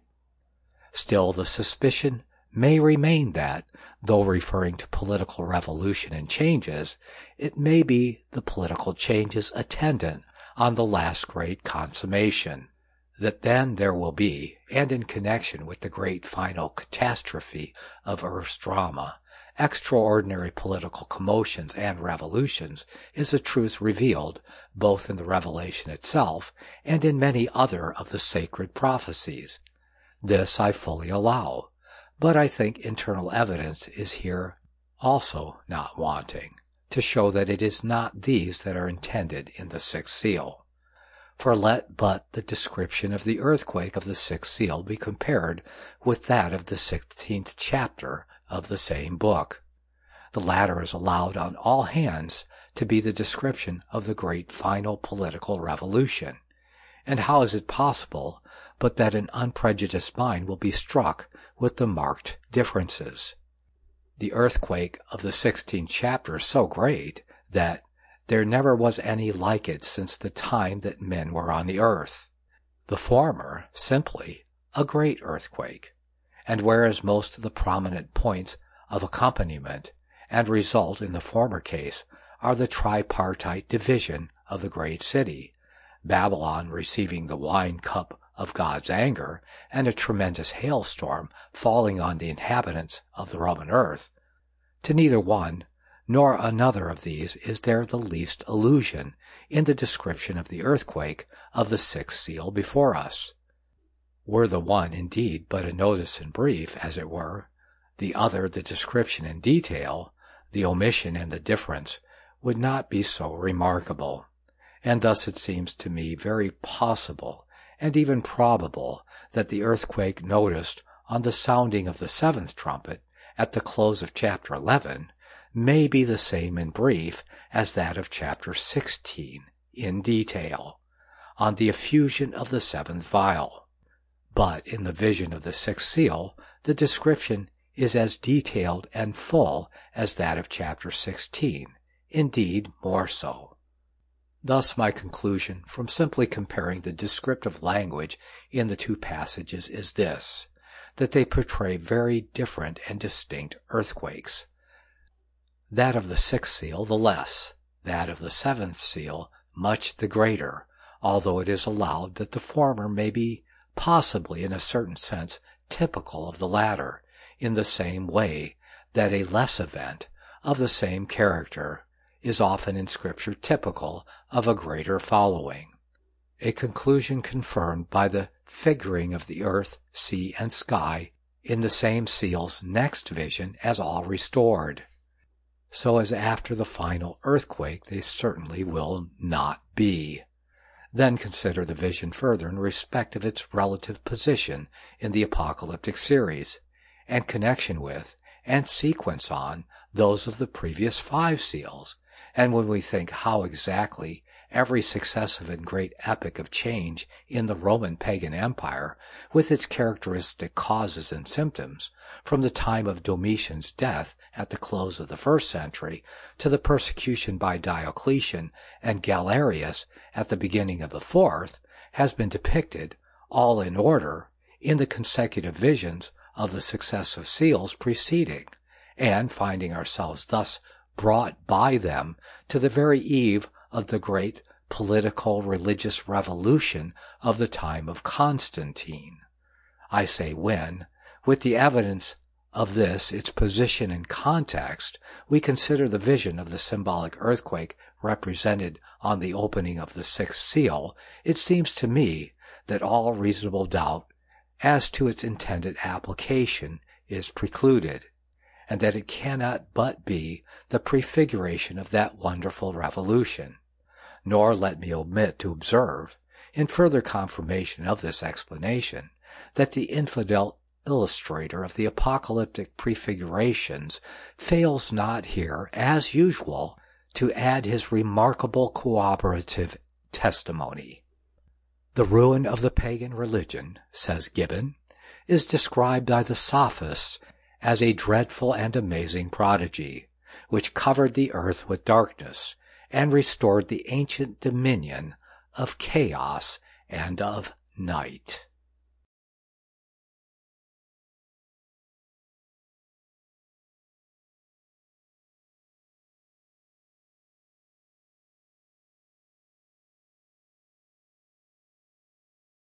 Still, the suspicion may remain that, though referring to political revolution and changes, it may be the political changes attendant on the last great consummation, that then there will be, and in connection with the great final catastrophe of Earth's drama, extraordinary political commotions and revolutions, is a truth revealed both in the revelation itself and in many other of the sacred prophecies. This I fully allow, but I think internal evidence is here also not wanting, to show that it is not these that are intended in the sixth seal. For let but the description of the earthquake of the sixth seal be compared with that of the 16th chapter of the same book. The latter is allowed on all hands to be the description of the great final political revolution. And how is it possible but that an unprejudiced mind will be struck with the marked differences? The earthquake of the 16th chapter is so great that there never was any like it since the time that men were on the earth. The former, simply, a great earthquake, and whereas most of the prominent points of accompaniment and result in the former case are the tripartite division of the great city, Babylon receiving the wine cup of God's anger, and a tremendous hailstorm falling on the inhabitants of the Roman earth, to neither one nor another of these is there the least allusion in the description of the earthquake of the sixth seal before us. Were the one indeed but a notice in brief, as it were, the other the description in detail, the omission and the difference would not be so remarkable, and thus it seems to me very possible and even probable that the earthquake noticed on the sounding of the seventh trumpet at the close of chapter 11 may be the same in brief as that of chapter 16 in detail, on the effusion of the seventh vial. But in the vision of the sixth seal, the description is as detailed and full as that of chapter 16, indeed more so. Thus my conclusion from simply comparing the descriptive language in the two passages is this, that they portray very different and distinct earthquakes. That of the sixth seal the less, that of the seventh seal much the greater, although it is allowed that the former may be possibly in a certain sense typical of the latter, in the same way that a less event of the same character is often in Scripture typical of a greater following. A conclusion confirmed by the figuring of the earth, sea, and sky in the same seal's next vision as all restored, so as after the final earthquake they certainly will not be. Then consider the vision further in respect of its relative position in the apocalyptic series, and connection with, and sequence on, those of the previous 5 seals, and when we think how exactly every successive and great epoch of change in the Roman pagan empire, with its characteristic causes and symptoms, from the time of Domitian's death at the close of the 1st century to the persecution by Diocletian and Galerius at the beginning of the 4th, has been depicted, all in order, in the consecutive visions of the successive seals preceding, and finding ourselves thus brought by them to the very eve of the great political religious revolution of the time of Constantine. I say when, with the evidence of this, its position and context, we consider the vision of the symbolic earthquake represented on the opening of the 6th seal, it seems to me that all reasonable doubt as to its intended application is precluded, and that it cannot but be the prefiguration of that wonderful revolution. Nor let me omit to observe, in further confirmation of this explanation, that the infidel illustrator of the apocalyptic prefigurations fails not here, as usual, to add his remarkable corroborative testimony. The ruin of the pagan religion, says Gibbon, is described by the sophists as a dreadful and amazing prodigy, which covered the earth with darkness, and restored the ancient dominion of chaos and of night.